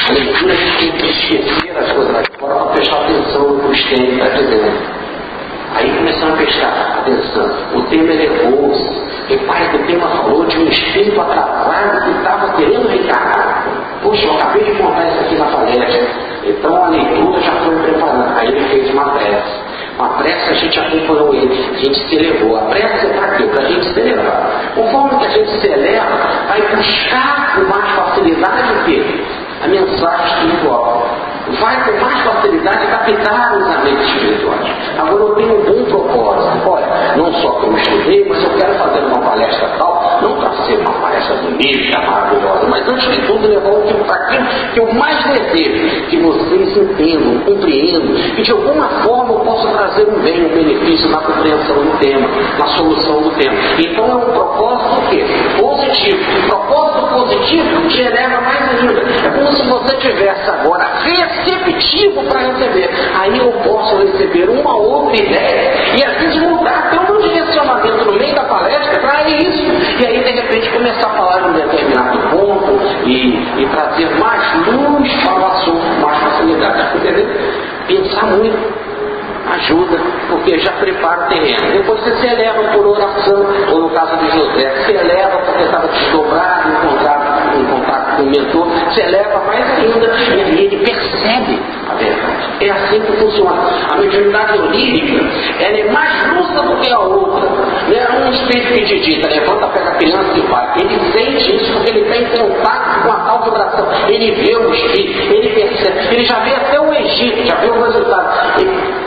A leitura a gente tem que esquecer as coisas lá de fora para prestar atenção no que o Stênio está dizendo. Aí começamos a prestar atenção. O tema elevou-se. Repare que o tema falou de um espírito atrasado que estava querendo reencarnar. Poxa, eu acabei de contar isso aqui na palestra. Então a leitura já foi preparando. Aí ele fez uma prece. Com a prece a gente acompanhou ele, a gente se elevou. A prece é para quê? Para a gente se elevar. Conforme que a gente se eleva, vai buscar com mais facilidade o quê? A mensagem espiritual. Vai com mais facilidade captar os amigos espirituais. Agora eu tenho um bom propósito. Olha, não só que eu estudei, mas eu quero fazer uma palestra tal, não para ser uma palestra bonita, maravilhosa, mas antes de tudo levar o tempo para aquilo que eu mais desejo, que vocês entendam, compreendam, e de alguma forma eu possa trazer um bem, um benefício na compreensão do tema, na solução do tema. Então é um propósito o quê? Positivo. Um propósito positivo te eleva mais ainda. É como se você tivesse agora receptivo para receber. Aí eu posso receber uma outra ideia e às vezes mudar até o meu direcionamento no meio da palestra para isso. E aí de repente começar a falar de um determinado ponto e, e trazer mais luz para o assunto com mais facilidade. Entendeu? Pensar muito ajuda, porque já prepara o terreno. Depois você se eleva por oração, ou no caso de José, se eleva porque estava desdobrado, em contato, em contato com o mentor, se eleva mais ainda, e aí ele percebe a verdade. É assim que funciona. A mediunidade onírica, ela é mais lúcida do que a outra. Não é um espírito que te dita, levanta, pega a criança e vai. Ele sente isso porque ele tem contato com a tal vibração. Ele vê o espírito, ele percebe, ele já vê até o Egito, já vê o resultado. Ele,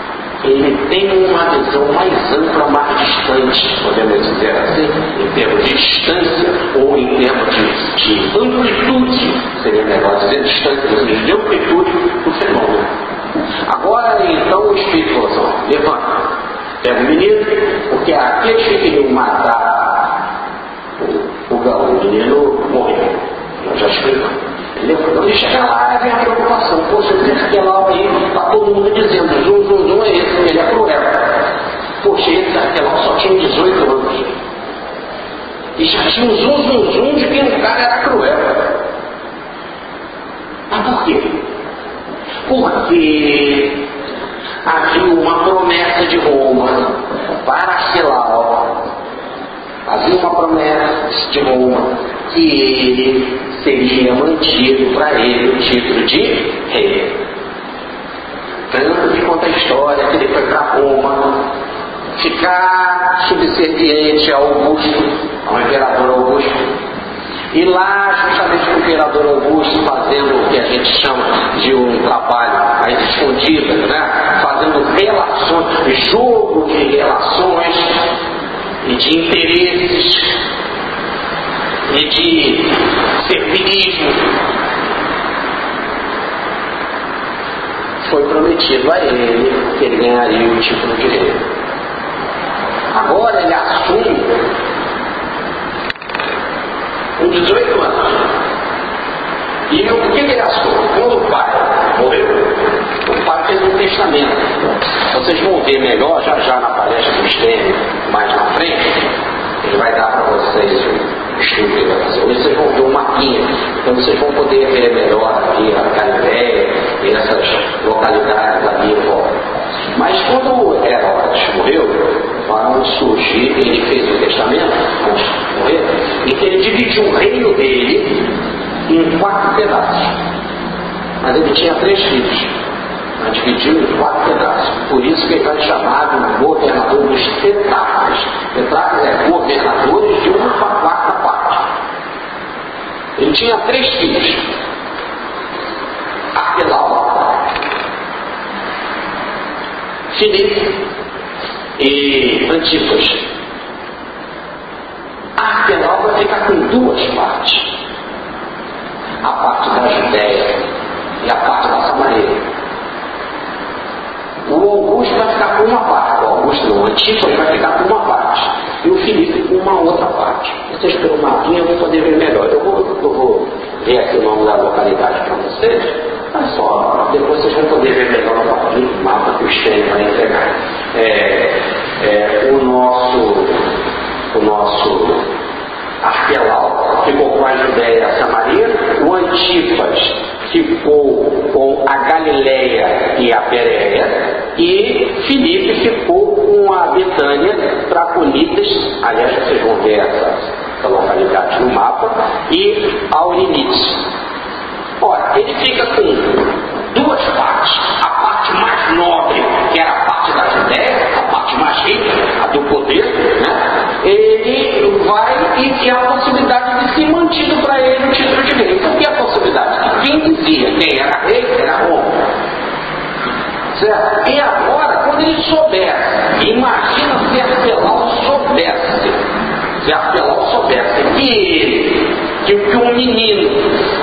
ele tem uma visão mais ampla, mais distante, podemos dizer assim, em termos de distância ou em termos de, de amplitude, seria melhor dizer distância, de amplitude do fenômeno. Agora, então, o Espírito falou assim, levanta, pega o menino, porque aqueles que queriam matar o, o, o menino morreu, nós já explicamos. Quando ele chega lá, vem a preocupação. Poxa, esse Aquelau aí, está todo mundo dizendo, zum, zum, zum é esse, ele é cruel. Poxa, esse Aquelau só tinha dezoito anos. E já tinha um zum, zum, zum de que o cara era cruel. Mas por quê? Porque havia uma promessa de Roma para Aquelau. Havia uma promessa de Roma que ele seria mantido para ele o título de rei. Tanto que conta a história que ele foi para Roma ficar subserviente a Augusto, ao imperador Augusto. E lá, justamente o imperador Augusto fazendo o que a gente chama de um trabalho às escondidas, né? Fazendo relações, jogo de relações e de interesses e de servilismo, foi prometido a ele que ele ganharia o título de rei. Agora ele assume com dezoito anos. E por que ele assume? Quando o pai morreu, o pai fez um testamento. Vocês vão ver melhor já já na palestra do Stênio, mais na frente. Ele vai dar para vocês o estudo que ele vai fazer. Hoje vocês vão ver um mapinha, então vocês vão poder ver melhor aqui a Galileia e essas localidades ali em volta. Mas quando Herodes morreu, vão surgir, ele fez o testamento, antes de morrer, e que ele dividiu o reino dele em quatro pedaços. Mas ele tinha três filhos. Mas dividiu em quatro pedaços. Por isso que ele vai chamar de governador dos tetrarcas. Tetrarcas é governadores de uma quarta parte. Ele tinha três filhos. Aquelau, Filipe e Antipas. Aquelau vai ficar com duas partes. A parte da Judéia e a parte da Samaria. O Augusto vai ficar com uma parte, o Augusto não, o Antipas vai ficar com uma parte, e o Filipe com uma outra parte. Vocês pelo mapinha vão poder ver melhor. Eu vou, eu vou ver aqui o nome da localidade para vocês, mas só depois vocês vão poder ver melhor o mapa que o Stênio vai entregar. É, é, o nosso, o nosso Arquelau ficou com a Judéia e a Samaria, o Antipas ficou com a Galileia e a Pérea, e Filipe ficou com a Betânia, Traconitas, aliás vocês vão ver essa, essa localidade no mapa, e Aurinites. Ora, ele fica com duas partes, a parte mais nobre, que era a parte da Judéia, a parte mais rica, a do poder, né? Ele vai e tem a possibilidade de ser mantido para ele o título de rei. Por que a possibilidade? Quem dizia quem era rei era Roma. Certo? E agora, quando ele soubesse, imagina se Arquelau soubesse, se Arquelau soubesse que ele, que, que um menino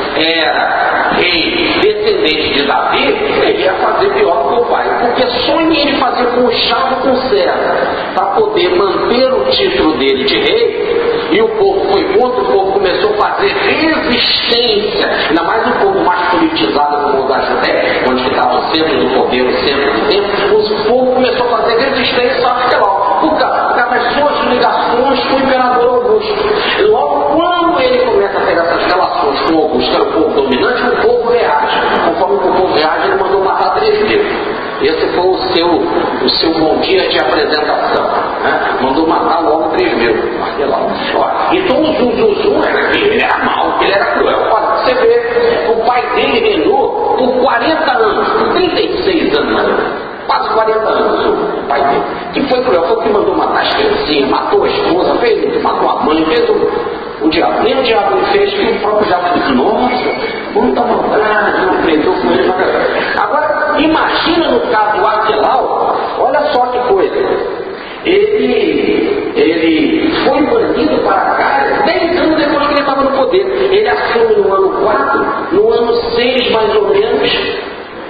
era rei descendente de Davi, ele ia fazer pior do que o pai, porque só em ele fazer conchavo com César para poder manter o título dele de rei, e o povo foi contra, o povo começou a fazer resistência, ainda mais um povo mais politizado como o da Judéia, onde estavam sempre no poder, o centro do tempo, o povo começou a fazer resistência a Arquelau, por causa das suas ligações com o imperador Augusto. E logo quando ele começa a ter essas relações com Augusto, que era o povo dominante, o povo reage. Conforme o povo reage, ele mandou matar três mil. Esse foi o seu, o seu bom dia de apresentação, né? Mandou matar logo três mil. Então o Zum Zum Zum era, ele era mau, ele era cruel. Olha, você vê, o pai dele reinou por quarenta anos, por trinta e seis anos, mais ou menos. Quase quarenta anos o pai dele. Que foi cruel, foi o que mandou matar as criancinhas, matou a esposa, fez, matou a mãe, fez o, o diabo. Nem o diabo ele fez, que o próprio diabo disse, nossa, muita maldade, não aprendeu com ele. Agora, imagina no caso do Arquelau, olha só que coisa. Ele, ele foi banido para cá dez anos depois que ele estava no poder. Ele assume no ano quatro, no ano seis mais ou menos,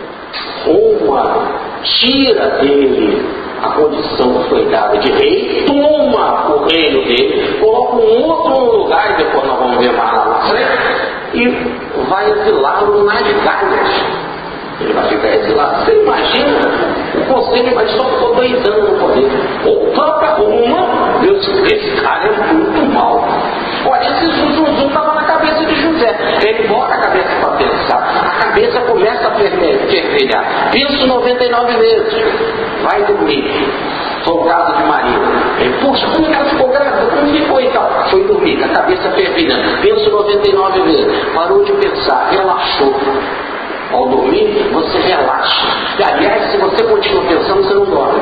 Roma tira dele a condição que foi dada de rei, toma o reino dele, coloca um outro no lugar, e depois nós vamos ver mais lá na frente, e vai exilá-lo nas Gálias. Ele vai ficar exilado. Você imagina? O conselho, mas só ficou dois anos no poder. O próprio Roma, Deus, esse cara é muito mal. Olha, esse Zum estava na cabeça de José. Ele bota a cabeça para pensar. A cabeça começa a fervilhar. Penso noventa e nove vezes. Vai dormir. Foi o caso de Maria. Ele, puxa, como é que ela ficou grávida? Como ficou e tal? Foi dormir, com a cabeça fervilhando. Penso noventa e nove vezes. Parou de pensar, relaxou. Ao dormir, você relaxa. E, aliás, se você continua pensando, você não dorme.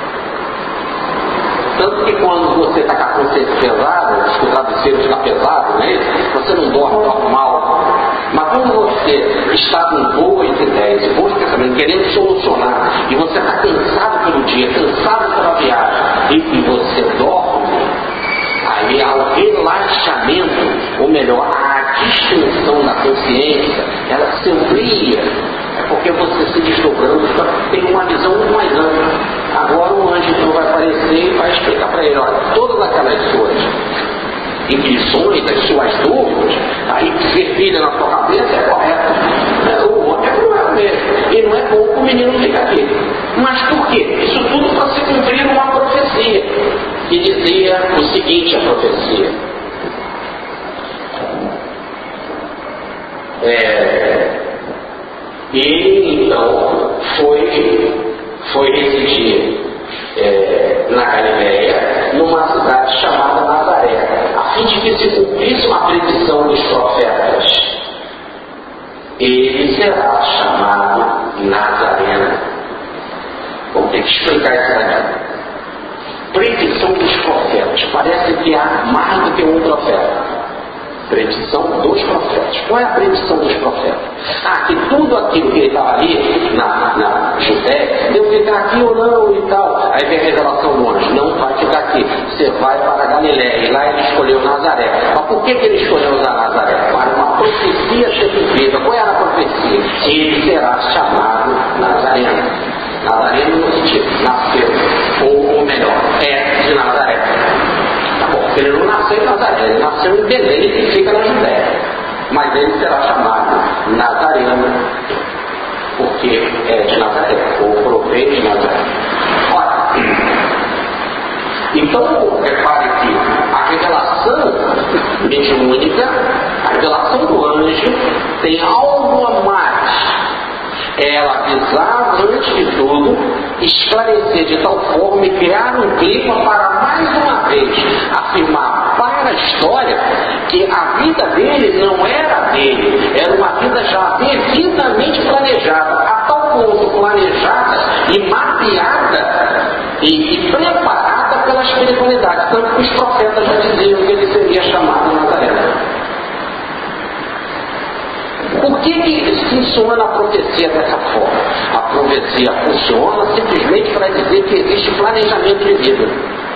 Tanto que quando você está com a consciência pesada, o travesseiro fica pesado, né? Você não dorme, dorme mal. Mas quando você está com boas ideias e bons pensamentos, querendo solucionar, e você está cansado pelo dia, cansado pela viagem, e, e você dorme, aí há o relaxamento, ou melhor, a distensão da consciência, ela se amplia, é porque você se desdobrando tem uma visão muito mais ampla. Agora o anjo então vai aparecer e vai explicar para ele, olha, todas aquelas suas intuições, as suas dúvidas, aí que fervilha na sua cabeça é correto. O homem é cruel mesmo, e não é bom que o menino fique aqui. Mas por quê? Isso tudo para se cumprir uma profecia, que dizia o seguinte, a profecia. É, ele então foi, foi residir é, na Galileia, numa cidade chamada Nazaré, a fim de que se cumprisse uma predição dos profetas. Ele será chamado Nazareno. Vamos ter que explicar isso daqui. Predição dos profetas. Parece que há mais do que um profeta. Predição dos profetas. Qual é a predição dos profetas? Ah, que tudo aquilo que estava ali na, na Judéia, deu ficar aqui ou não e tal. Aí vem a revelação do anjo, não vai ficar aqui. Você vai para a Galileia. E lá ele escolheu Nazaré. Mas por que, que ele escolheu Nazaré? Para uma profecia ser cumprida. Qual era a profecia? Ele será chamado Nazareno. Nazareno no sentido, nasceu. Ou, ou melhor, é de Nazaré. Tá bom, ele não nasceu em Nazaré, ele nasceu em Belém, que fica na Judéia. Mas ele será chamado Nazareno, porque é de Nazaré, ou profeta de Nazaré. Olha, então, repare que a revelação mediúnica, a revelação do anjo tem algo a mais. Ela visava, antes de tudo, esclarecer de tal forma e criar um clima para, mais uma vez, afirmar para a história que a vida dele não era dele, era uma vida já devidamente planejada, a tal ponto planejada e mapeada e, e preparada pela espiritualidade, tanto que os profetas já diziam que ele seria chamado Nazareno. Por que que funciona a profecia dessa forma? A profecia funciona simplesmente para dizer que existe planejamento de vida.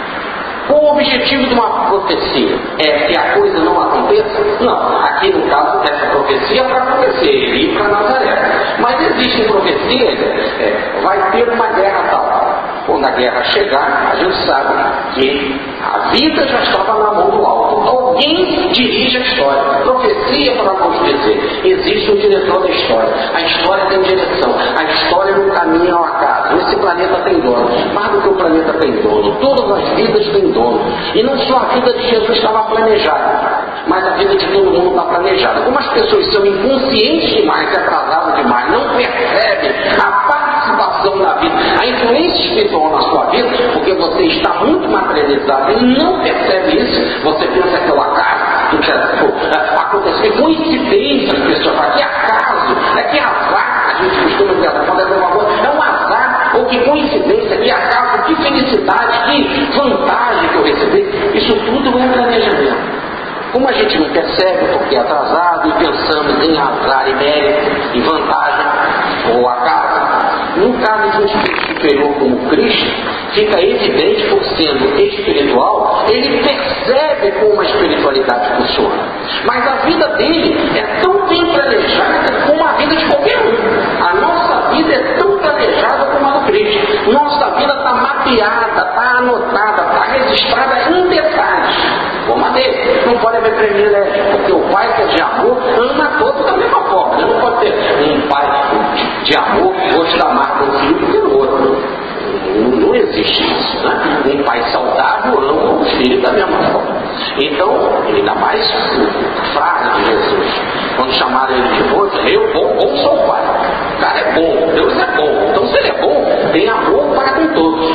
O objetivo de uma profecia é que a coisa não aconteça? Não. Aqui no caso, essa profecia é para acontecer, ele ir para Nazaré. Mas existem profecias, é, vai ter uma guerra tal. Quando a guerra chegar, a gente sabe que a vida já estava na mão do alto. Alguém dirige a história. Profecia, para nós dizer, existe um diretor da história. A história tem direção. A história não caminha ao acaso. Esse planeta tem dono. Mais do que o planeta tem dono. Todas as vidas têm dono. E não só a vida de Jesus estava planejada, mas a vida de todo mundo está planejada. Como as pessoas são inconscientes demais, atrasadas demais, não percebem a participação da vida, a influência espiritual na sua vida, porque você está muito materializado e não percebe isso, você pensa que é o acaso, que aconteceu, que coincidência, as pessoas falam, que acaso, é que azar, a gente costuma dizer, quando é uma coisa, é um azar, ou que coincidência, que acaso, que felicidade, que vantagem que eu recebi, isso tudo é planejamento. Como a gente não percebe porque é atrasado e pensamos em azar e mérito e vantagem ou acaso, no caso de um espírito superior como Cristo, fica evidente, por sendo espiritual, ele percebe como a espiritualidade funciona. Mas a vida dele é tão bem planejada como a vida de qualquer um. A nossa vida é tão planejada como a do Cristo. Nossa vida está mapeada, está anotada, está registrada em detalhes. Como a dele. Não pode haver privilégio, porque o pai que é de amor ama a todos da mesma forma. Ele não pode ter um pai de amor que gosta da marca do filho do que o outro. Não, não existe isso, né? Um pai saudável ama o filho da mesma forma. Então, ainda mais a frase de Jesus, quando chamaram ele de bom, eu bom, bom sou o pai. O cara é bom, Deus é bom. Então, se ele é bom, tem amor para com todos.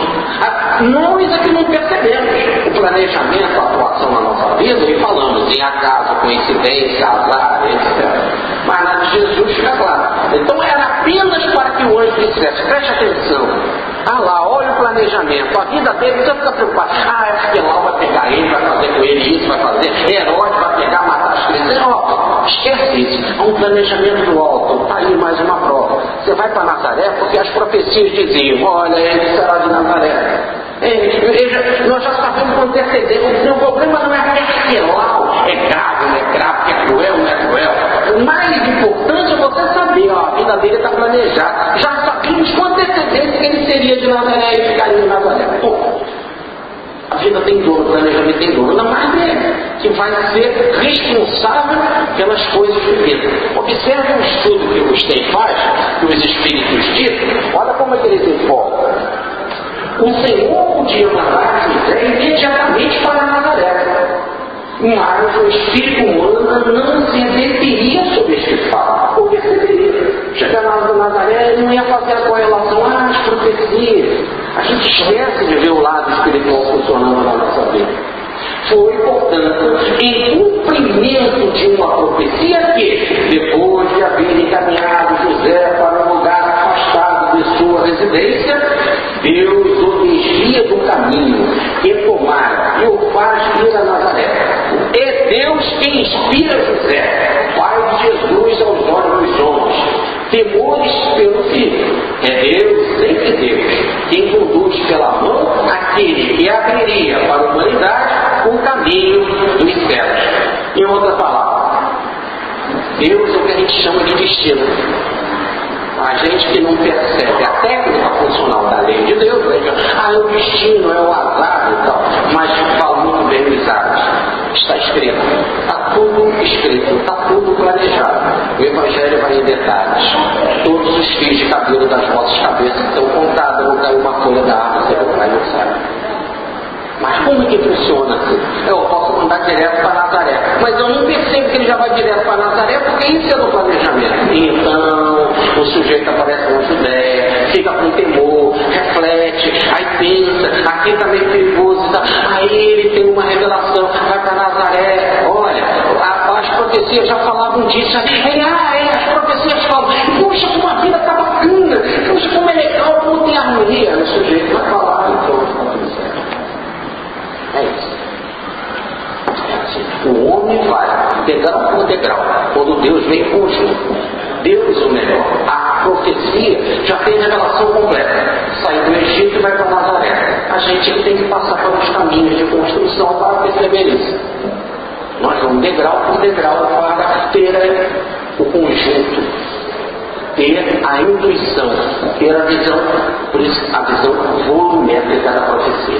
Nós é que não percebemos o planejamento, a atuação na nossa vida e falamos em acaso, coincidência, azar, etcétera. Mas na de Jesus fica claro. Então era apenas para que o anjo dissesse, preste atenção. Ah lá, olha o planejamento, a vida dele, você fica preocupado. Ah, Esquelau vai pegar ele, vai fazer com ele isso, vai fazer. Herodes vai pegar, matar as crianças. Ó, esquece isso. Há um planejamento do alto. Está aí mais uma prova. Você vai para Nazaré porque as profecias diziam, olha, ele será de Nazaré. Ele, ele, nós já sabemos com antecedência. O problema não é que Esquelau é grave, não é grave, que é cruel, não é cruel. O mais importante é você saber, ó, a vida dele está planejada. Já sabemos com antecedência que ele seria de Nazaré e ficaria de Nazaré. Pô, a vida tem dono, o planejamento tem dono, não mais ele, que vai ser responsável pelas coisas de vida. Observe um estudo que o Stein faz, que os espíritos dizem, olha como é que eles informam. O Senhor podia mandar José imediatamente para Nazaré, mas o espírito humano não se deteria sobre este fato. Por que se deteria? Chegar na Nazaré, ele não ia fazer a correlação às profecias. A gente esquece de ver o lado espiritual funcionando na nossa vida. Foi, portanto, em cumprimento de uma profecia que, depois de haver encaminhado José para um lugar afastado de sua residência, Deus o desvia do caminho que tomara e o faz ir a Nazaré. É Deus quem inspira José, pai de Jesus, aos olhos dos homens, temores pelo Filho. É Deus, sempre Deus, quem conduz pela mão aquele que abriria para a humanidade o caminho dos céus. Em outras palavras, Deus é o que a gente chama de destino. A gente que não percebe a técnica funcional da lei de Deus, vai dizer, ah, é o destino, é o azar e tal. Mas fala muito bem os atos. Está escrito. Está tudo escrito. Está tudo planejado. O Evangelho vai em detalhes. Todos os fios de cabelo das vossas cabeças estão contados. Não caiu uma folha da árvore, você não vai, não sabe. Mas como é que funciona assim? Eu posso mandar direto para Nazaré, mas eu não percebo que ele já vai direto para Nazaré, porque isso é do planejamento. Então, o sujeito aparece com Judéia, fica com temor, reflete, aí pensa, aqui está meio perigoso, tá? Aí ele tem uma revelação, vai para Nazaré, olha, as profecias já falavam disso, aí, ah, é, as profecias falam, puxa, como a vida está bacana, puxa, como é legal, como tem harmonia, o sujeito vai falar, então, está tudo certo. É isso. É assim. O homem vai degrau por degrau, quando Deus vem em conjunto. Deus, o melhor, a profecia já tem revelação completa. Sai do Egito e vai para Nazaré. A gente tem que passar pelos caminhos de construção para perceber isso. Nós vamos degrau por degrau para ter o conjunto, ter a intuição, ter a visão, por isso a visão volumétrica da profecia.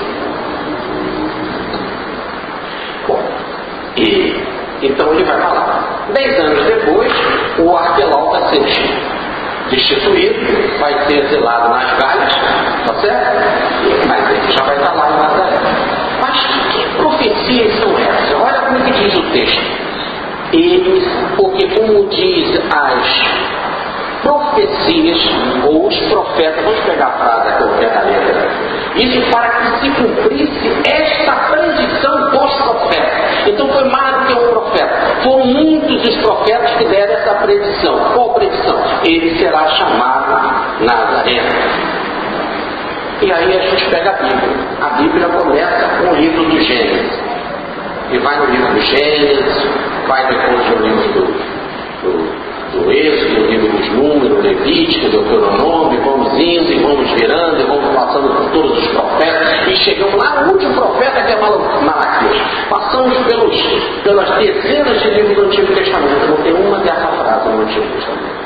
Bom, e então ele vai falar. Dez anos depois, o Arquelau vai ser destituído, vai ser exilado nas Galhas, tá certo? Mas ele já vai estar lá em Nazaré. Mas que profecias são essas? Olha como que diz o texto. Eles, porque como diz as profecias, ou os profetas, vamos pegar a frase aqui, eu quero a letra. Isso para que se cumprisse esta predição dos profetas. Então foi mais do que um profeta. Foram muitos os profetas que deram essa predição. Qual predição? Ele será chamado Nazareno. E aí a gente pega a Bíblia. A Bíblia começa com o livro do Gênesis. E vai no livro do Gênesis, vai depois no livro do, do do Êxodo, no livro dos Números, Levítico, Deuteronômio, vamos indo e vamos virando e vamos passando por todos os profetas e chegamos lá no último profeta que é Malaquias. Passamos pelos, pelas dezenas de livros do Antigo Testamento. Não tem uma dessa frase no Antigo Testamento.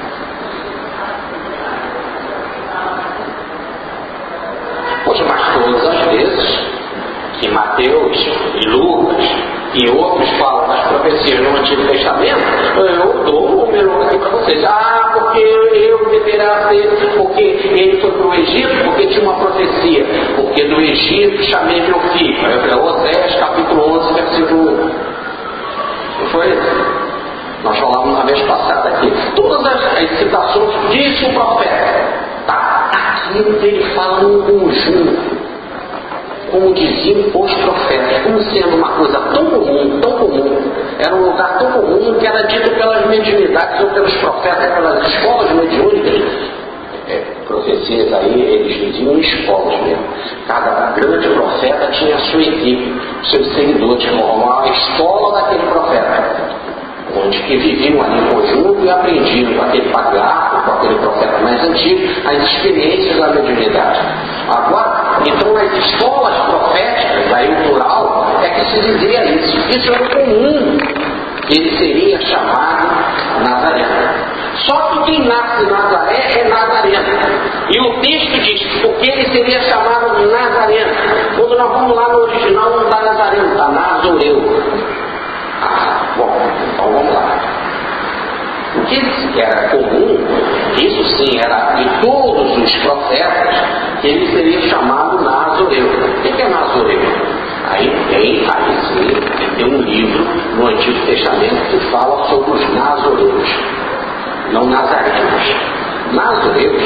Poxa, mas todas as vezes que Mateus e Lucas e outros falam das profecias no Antigo Testamento, eu dou um número aqui para vocês. Ah, porque eu deverá ser, porque ele foi para o Egito, porque tinha uma profecia, porque do Egito chamei meu filho. É Oséias capítulo onze, versículo um. Não foi isso? Nós falávamos na vez passada aqui. Todas as, as citações disse o profeta. Tá, aqui ele fala num conjunto. Como diziam os profetas, como sendo uma coisa tão comum, tão comum, era um lugar tão comum que era dito pelas mediunidades ou pelos profetas, pelas escolas mediúnicas. É, profecias aí, eles diziam em escolas mesmo. Cada grande profeta tinha a sua equipe, seus seguidores, uma escola daquele profeta, onde que viviam ali em conjunto e aprendiam com aquele patriarca, com aquele profeta mais antigo, as experiências da mediunidade. Agora, então nas escolas proféticas, aí o plural, é que se dizia isso. Isso era comum, que ele seria chamado Nazareno. Só que quem nasce em Nazaré é Nazareno. E o texto diz, porque ele seria chamado Nazareno. Quando nós vamos lá no original, não está Nazareno, está Nazoreu. Ah, bom, então vamos lá. O que era comum, isso sim era de todos os profetas, que ele seria chamado Nazoreu. O que é Nazoreu? Aí tem, aí sim, tem um livro no Antigo Testamento que fala sobre os Nazoreus, não Nazarenos. Nazoreus.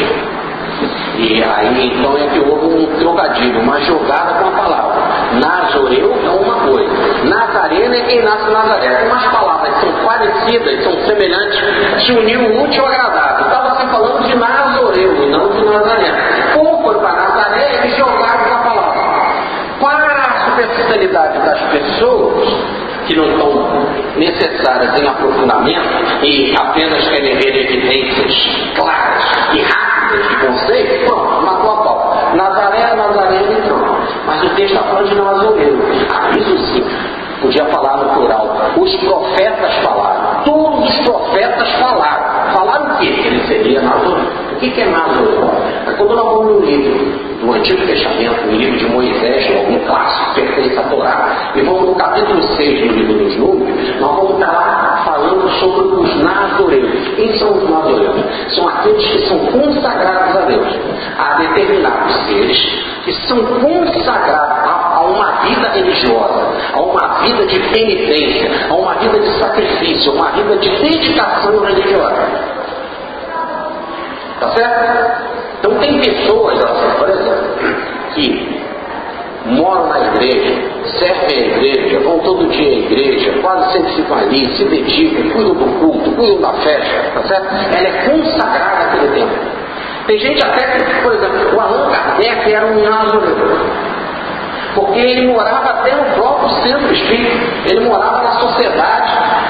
E aí então é que houve um trocadilho, uma jogada com a palavra. Nazoreu é uma coisa, Nazareno é quem nasce em Nazaré. Tem umas palavras que são parecidas, são semelhantes, se uniu o útil ao agradável. Estava se falando de Nazoreu e não de Nazareno. Como foi para Nazaré, eles jogaram essa palavra. Para a superficialidade das pessoas que não estão necessárias em aprofundamento e apenas querem ver evidências claras e rápidas de conceito, pronto, matou a pau. Nazaré, Nazareno e pronto. Mas o texto está falando de Nazoreu. Ah, isso sim, podia falar no plural. Os profetas falaram. Todos os profetas falaram. Falaram o quê? Ele seria Nazoreu. O que é Nazoreu? É quando nós vamos no livro do Antigo Testamento, no livro de Moisés, um clássico que pertence à Torá, e vamos no capítulo seis do livro dos Números, nós vamos estar lá falando sobre os Nazoreus. Quem são os Nazoreus? São aqueles que são consagrados a Deus, a determinados seres que são consagrados a a uma vida religiosa, a uma vida de penitência, a uma vida de sacrifício, a uma vida de dedicação religiosa. Tá certo? Então tem pessoas, por exemplo, que moram na igreja, servem a igreja, vão todo dia à igreja, quase sempre ficam ali, se dedicam, cuidam do culto, cuidam da festa, tá certo? Ela é consagrada àquele tempo. Tem gente até que, por exemplo, o Allan Kardec era um nazareno, porque ele morava até no próprio centro espírita, ele morava na sociedade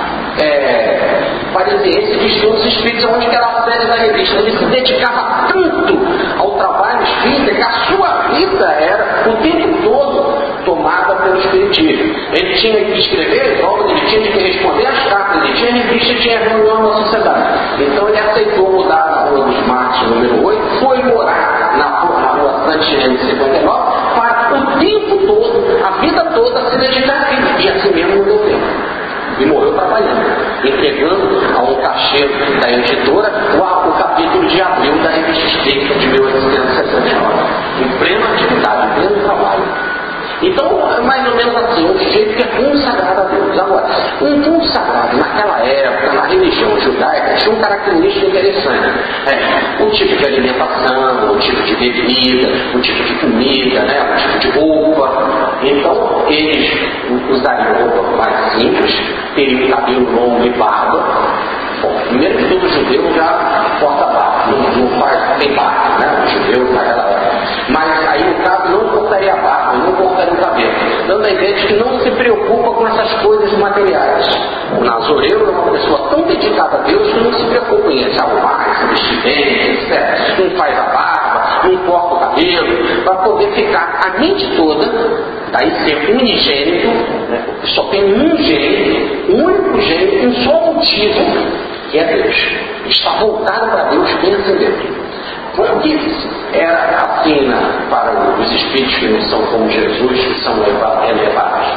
é, parisiense de estudos espíritas, onde era a sede da revista. Ele se dedicava tanto ao trabalho espírita que a sua vida era o tempo todo tomada pelo espiritismo. Ele tinha que escrever, ele tinha que responder às cartas, ele tinha revista, tinha reunião na sociedade. Então ele aceitou mudar na Rua dos Mártires, número oito, foi morar na Rua, na rua Santinelli cinquenta e nove, para o tempo todo, a vida toda, se dedicar a isso. E assim mesmo não deu tempo. E morreu trabalhando, entregando a um caixeiro da editora o, o capítulo de abril da Revista Espírita de mil oitocentos e sessenta e nove, em plena atividade, em pleno trabalho. Então, é mais ou menos assim, um sujeito que é consagrado a Deus. Agora, um consagrado naquela época, na religião judaica, tinha uma característica interessante. É, o tipo de alimentação, o tipo de bebida, o tipo de comida, né, o tipo de roupa. Então, eles usariam roupa mais simples, teriam cabelo longo e barba. Bom, primeiro que todo judeu já corta barba, não, não faz, tem barba, né? O judeu naquela época. Mas aí o caso não cortaria a barba, não cortaria o cabelo, dando a ideia de que não se preocupa com essas coisas materiais. O nazoreu é uma pessoa tão dedicada a Deus que não se preocupa em se arrumar, se vestir bem, etcétera. Não faz a barba, não corta o cabelo, para poder ficar a mente toda, daí ser unigênito, né? Só tem um gênito, um único gênito, um só motivo, que é Deus. Está voltado para Deus, pensa em Deus. Por que era assim para os espíritos que não são como Jesus, que são elevados?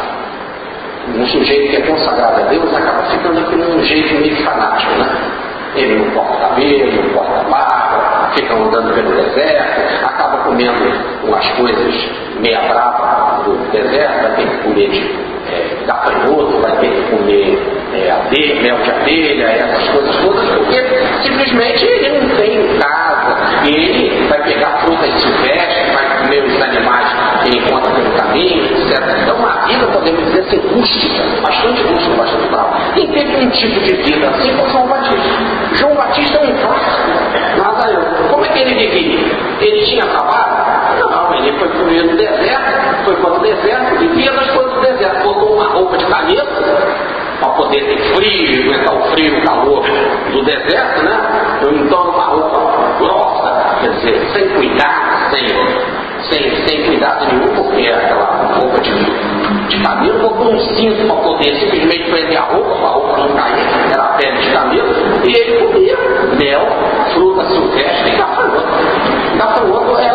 Um sujeito que é consagrado a Deus acaba ficando aqui num jeito meio fanático, né? Ele não corta cabelo, não corta barba, fica andando pelo deserto, acaba comendo umas coisas meia brava do deserto, vai ter que comer de é, gafanhoto, vai ter que comer é, abelha, mel de abelha, essas coisas todas, porque simplesmente ele não tem casa, e ele vai pegar frutas silvestres, vai comer os animais que ele encontra pelo caminho, etcétera. Então a vida, podemos dizer assim, rústica, bastante rústica, bastante brava. Quem teve um tipo de vida assim foi João Batista. João Batista é um clássico nazareno. Como é que ele vivia? Ele tinha trabalho? Não, ele foi comer no deserto, foi para o deserto, vivia das coisas do deserto, botou uma roupa de camisa para poder ter frio, aguentar o frio, o calor do deserto, né? Então uma roupa grossa, quer dizer, sem cuidado, sem, sem, sem cuidado nenhum, porque aquela roupa de, de camelo, botou um cinto para poder simplesmente prender a roupa, para a roupa não cair, era a pele de camelo, e ele comia mel, fruta silvestre e gafanhoto. Gafanhoto é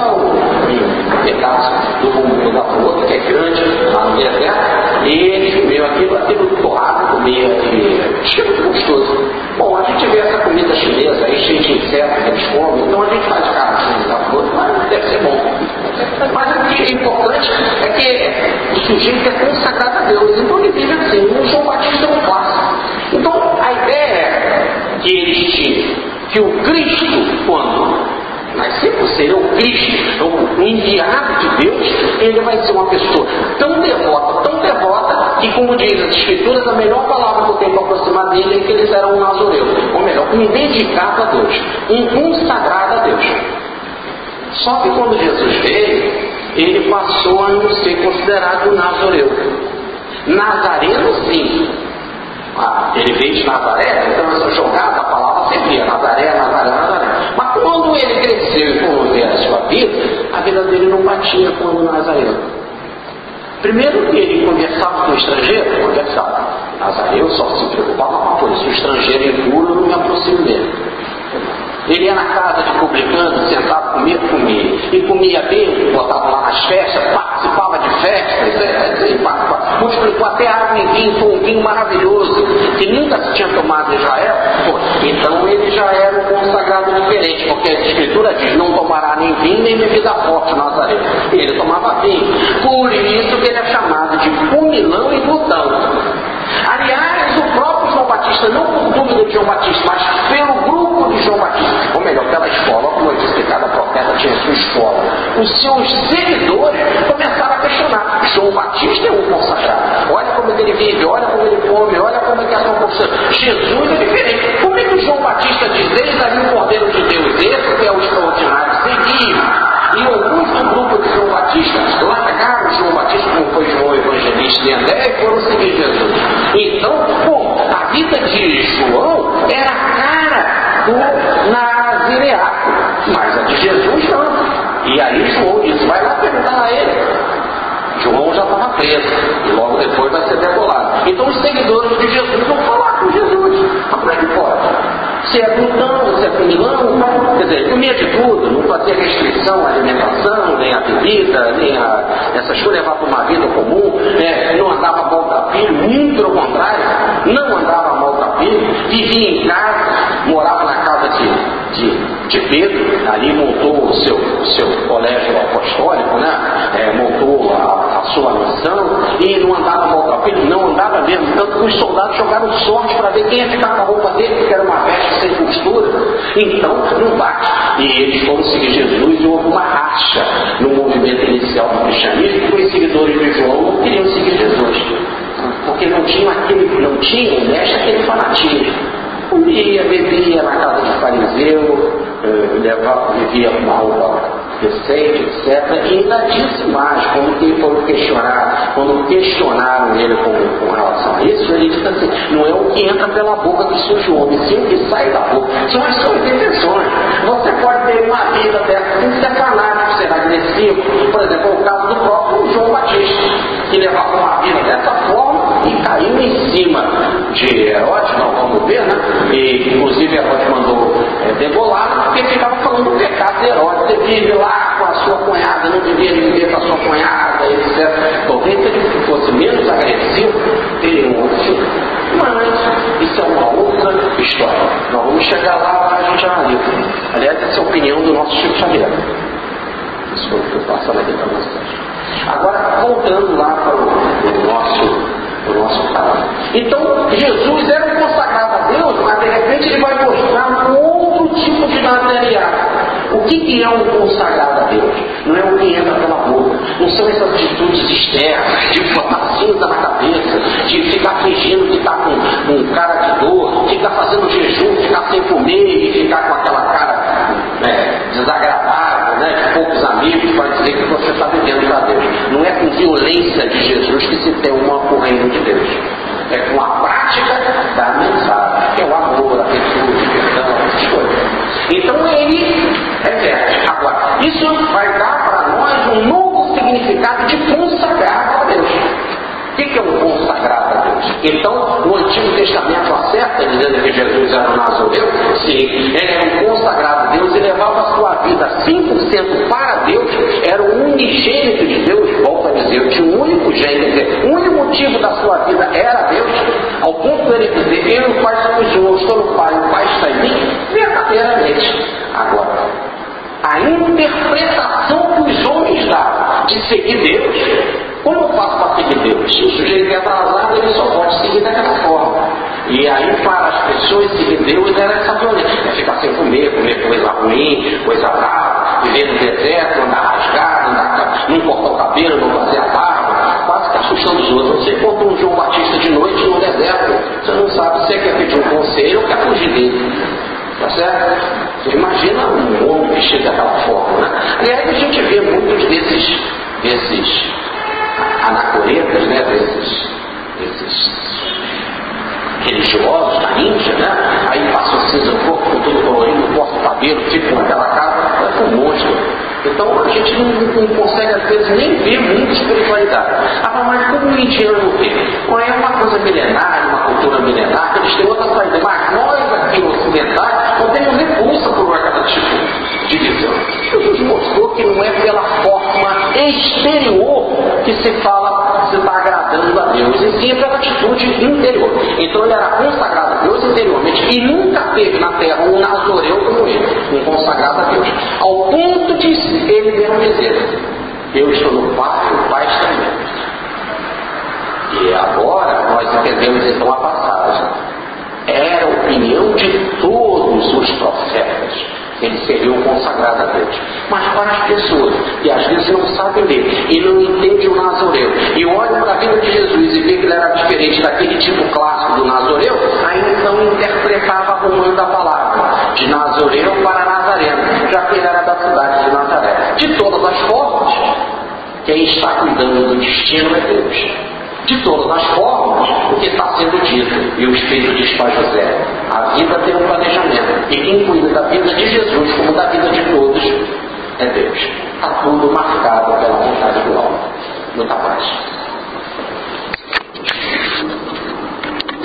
o pedaço do bumbum da fruta, que é grande lá no deserto, e ele comeu aquilo, aquilo torrado, comia e achei muito gostoso. Bom, a gente vê essa comida chinesa aí, cheia de insetos, eles comem, então a gente faz carne da fruta, mas deve ser bom. Mas o que é importante é que o sujeito é consagrado a Deus, então ele vive assim. O João Batista é um clássico. Então a ideia é que eles tinham que o Cristo, quando nascer por ser o Cristo, o enviado de Deus, ele vai ser uma pessoa tão devota, tão devota, que, como diz as Escrituras, a melhor palavra que eu tenho para aproximar dele é que eles eram um nazoreu, ou melhor, um dedicado a Deus, um consagrado a Deus. Só que quando Jesus veio, ele passou a não ser considerado um nazoreu. Nazareno, sim. Ah, ele veio de Nazaré, então essa jogada, a palavra sempre é Nazaré, Nazaré, Nazaré. Mas quando ele cresceu e foi ver a sua vida, a vida dele não batia com o Nazareno. Primeiro que ele conversava com o estrangeiro, conversava. Nazareu só se preocupava com a coisa, se o estrangeiro impuro, eu não me aproximo dele. Ele ia na casa de publicano, sentava, comia, comia. E comia bem, botava lá nas festas, participava de festas, multiplicou até água em vinho, foi um vinho maravilhoso. que nunca se tinha tomado em Israel, pô, então ele já era um consagrado diferente, porque a Escritura diz, não tomará nem vinho nem bebida forte Nazareno. Ele tomava vinho. Por isso que ele é chamado de comilão e glutão. Aliás, o próprio João Batista, não por dúvida de João Batista, mas pelo grupo de João Batista, ou melhor, pela escola, como eu disse que cada profeta tinha sua escola, os seus seguidores começaram a questionar. João Batista é um consagrado. Olha como é que ele vive, olha como ele come, olha como é que é a sua profissão. Jesus é diferente. Como é que o João Batista diz, eis ali o Cordeiro de Deus, esse que é o extraordinário, seguir? E alguns do grupo de João Batista largaram João Batista, como foi João Evangelista e André, e foram seguir Jesus. Então, bom, a vida de João era a cara do nazireato, mas a de Jesus não. E aí João disse, vai lá perguntar a ele. João já estava preso e logo depois vai ser degolado. Então os seguidores de Jesus vão falar com Jesus. Mas como é que pode? Se é glutão, se é comilão, quer dizer, comia de tudo, não fazia restrição à alimentação, nem à bebida, nem a essas coisas, levava uma vida comum, né? Não andava maltrapilho, muito pelo contrário, não andava maltrapilho, vivia em casa, morava na casa de, de, de Pedro, ali montou o seu, o seu colégio apostólico, né? É, montou a, a sua missão, e não andava maltrapilho, não andava mesmo, tanto que os soldados jogaram sorte para ver quem ia ficar com a roupa dele, porque era uma veste sem costura, então não bate. E eles foram seguir Jesus e houve uma racha no movimento inicial do cristianismo, porque os seguidores de João não queriam seguir Jesus, porque não tinham aquele, não tinham, mexe aquele fanatismo. Comia, bebia na casa de fariseu, levava, vivia com uma roupa decente, etcétera. E ainda disse mais, quando ele foi questionar, quando questionaram ele com, com relação a isso, ele disse assim, não é o que entra pela boca que surge o homem, sim o que sai da boca. São as suas intenções. Você pode ter uma vida dessa, sem ser fanático, ser agressivo. Por exemplo, o caso do próprio João Batista, que levava uma vida dessa forma e caiu em cima de Herodes, não vamos ver, né? E inclusive Herodes mandou é, degolar, porque ficava falando do pecado de Herodes. Você vive lá com a sua cunhada, não devia viver com a sua cunhada, etcétera. Talvez se ele fosse menos agressivo, teria um outro tipo. Mas isso é uma outra história. Nós vamos chegar lá, a gente analisa. Aliás, essa é a opinião do nosso Chico Xavier. Isso foi o que eu passando aqui para vocês. Agora, voltando lá para o, o nosso o nosso caso. Então, Jesus era um consagrado a Deus, mas de repente ele vai mostrar um outro tipo de material. O que, que é um consagrado a Deus? Não é o que entra pela boca, não são essas atitudes externas, de botar cinza na cabeça, de ficar fingindo que está com, com cara de dor, ficar fazendo jejum, ficar sem comer e ficar com aquela cara né, desagradável, né, de poucos amigos, para dizer que você está vivendo para Deus. Não é com violência de Jesus que se tem uma o reino de Deus. É com a prática da mensagem, que é o amor, a virtude, perdão, essas coisas. Então ele reverte. Agora, isso vai dar para nós um novo significado de consagrado a Deus. O que é um consagrado a Deus? Então, no Antigo Testamento acerta, dizendo que Jesus era um nazoreu, sim, ele era um consagrado a Deus e levava a sua vida cem por cento para Deus, era o unigênito de Deus, volto a dizer, eu tinha um único gênero, o único motivo da sua vida era Deus, ao ponto dele dizer, eu e o Pai somos um, eu estou no Pai, o Pai está em mim, verdadeiramente. Agora, a interpretação que os homens dão de seguir Deus, como eu faço para seguir Deus? Se o sujeito é atrasado, ele só pode seguir daquela forma. E aí, para as pessoas seguir Deus, era essa violência. É ficar sem comer, comer coisa ruim, coisa brava, viver no deserto, andar rasgado, andar, não cortar o cabelo, não fazer a barba, quase que assustando os outros. Você encontra um João Batista de noite no deserto, você não sabe se você quer pedir um conselho ou quer fugir dele. Tá certo? Você imagina um homem vestido daquela forma, né? Aliás, a gente vê muitos desses, desses anacoretas, né? Desses, desses religiosos da Índia, né? Aí passam cinza no corpo, com tudo colorido, corta o cabelo, fica com aquela cara, é um monstro. Então a gente não, não consegue, às vezes, nem ver muita espiritualidade. Ah, mas como o indiano não tem? Não é uma coisa milenária, uma cultura milenar, eles têm outra saída. Mas nós aqui ocidentais não temos repulsa por aquela tipo de visão. Jesus mostrou que não é pela forma exterior que se fala, se está agradando a Deus. Deus em si pela atitude interior. Então ele era consagrado a Deus interiormente e nunca teve na terra um nazoreu como ele, um consagrado a Deus. Ao ponto de ele mesmo dizer: eu estou no Pai, o Pai está em mim. E agora nós entendemos então a passagem. Era a opinião de todos os profetas. Ele seria um consagrado a Deus. Mas para as pessoas que às vezes não sabem ler e não entendem o nazoreu, e olham para a vida de Jesus e vê que ele era diferente daquele tipo clássico do nazoreu, aí então interpretava arrumando a palavra de nazoreu para nazareno, já que ele era da cidade de Nazaré. De todas as formas, quem está cuidando do destino é Deus. De todas as formas, o que está sendo dito, e o Espírito diz para José: a vida tem um planejamento, e quem cuida da vida de Jesus, como da vida de todos, é Deus. Está tudo marcado pela vontade do alto. Muita paz.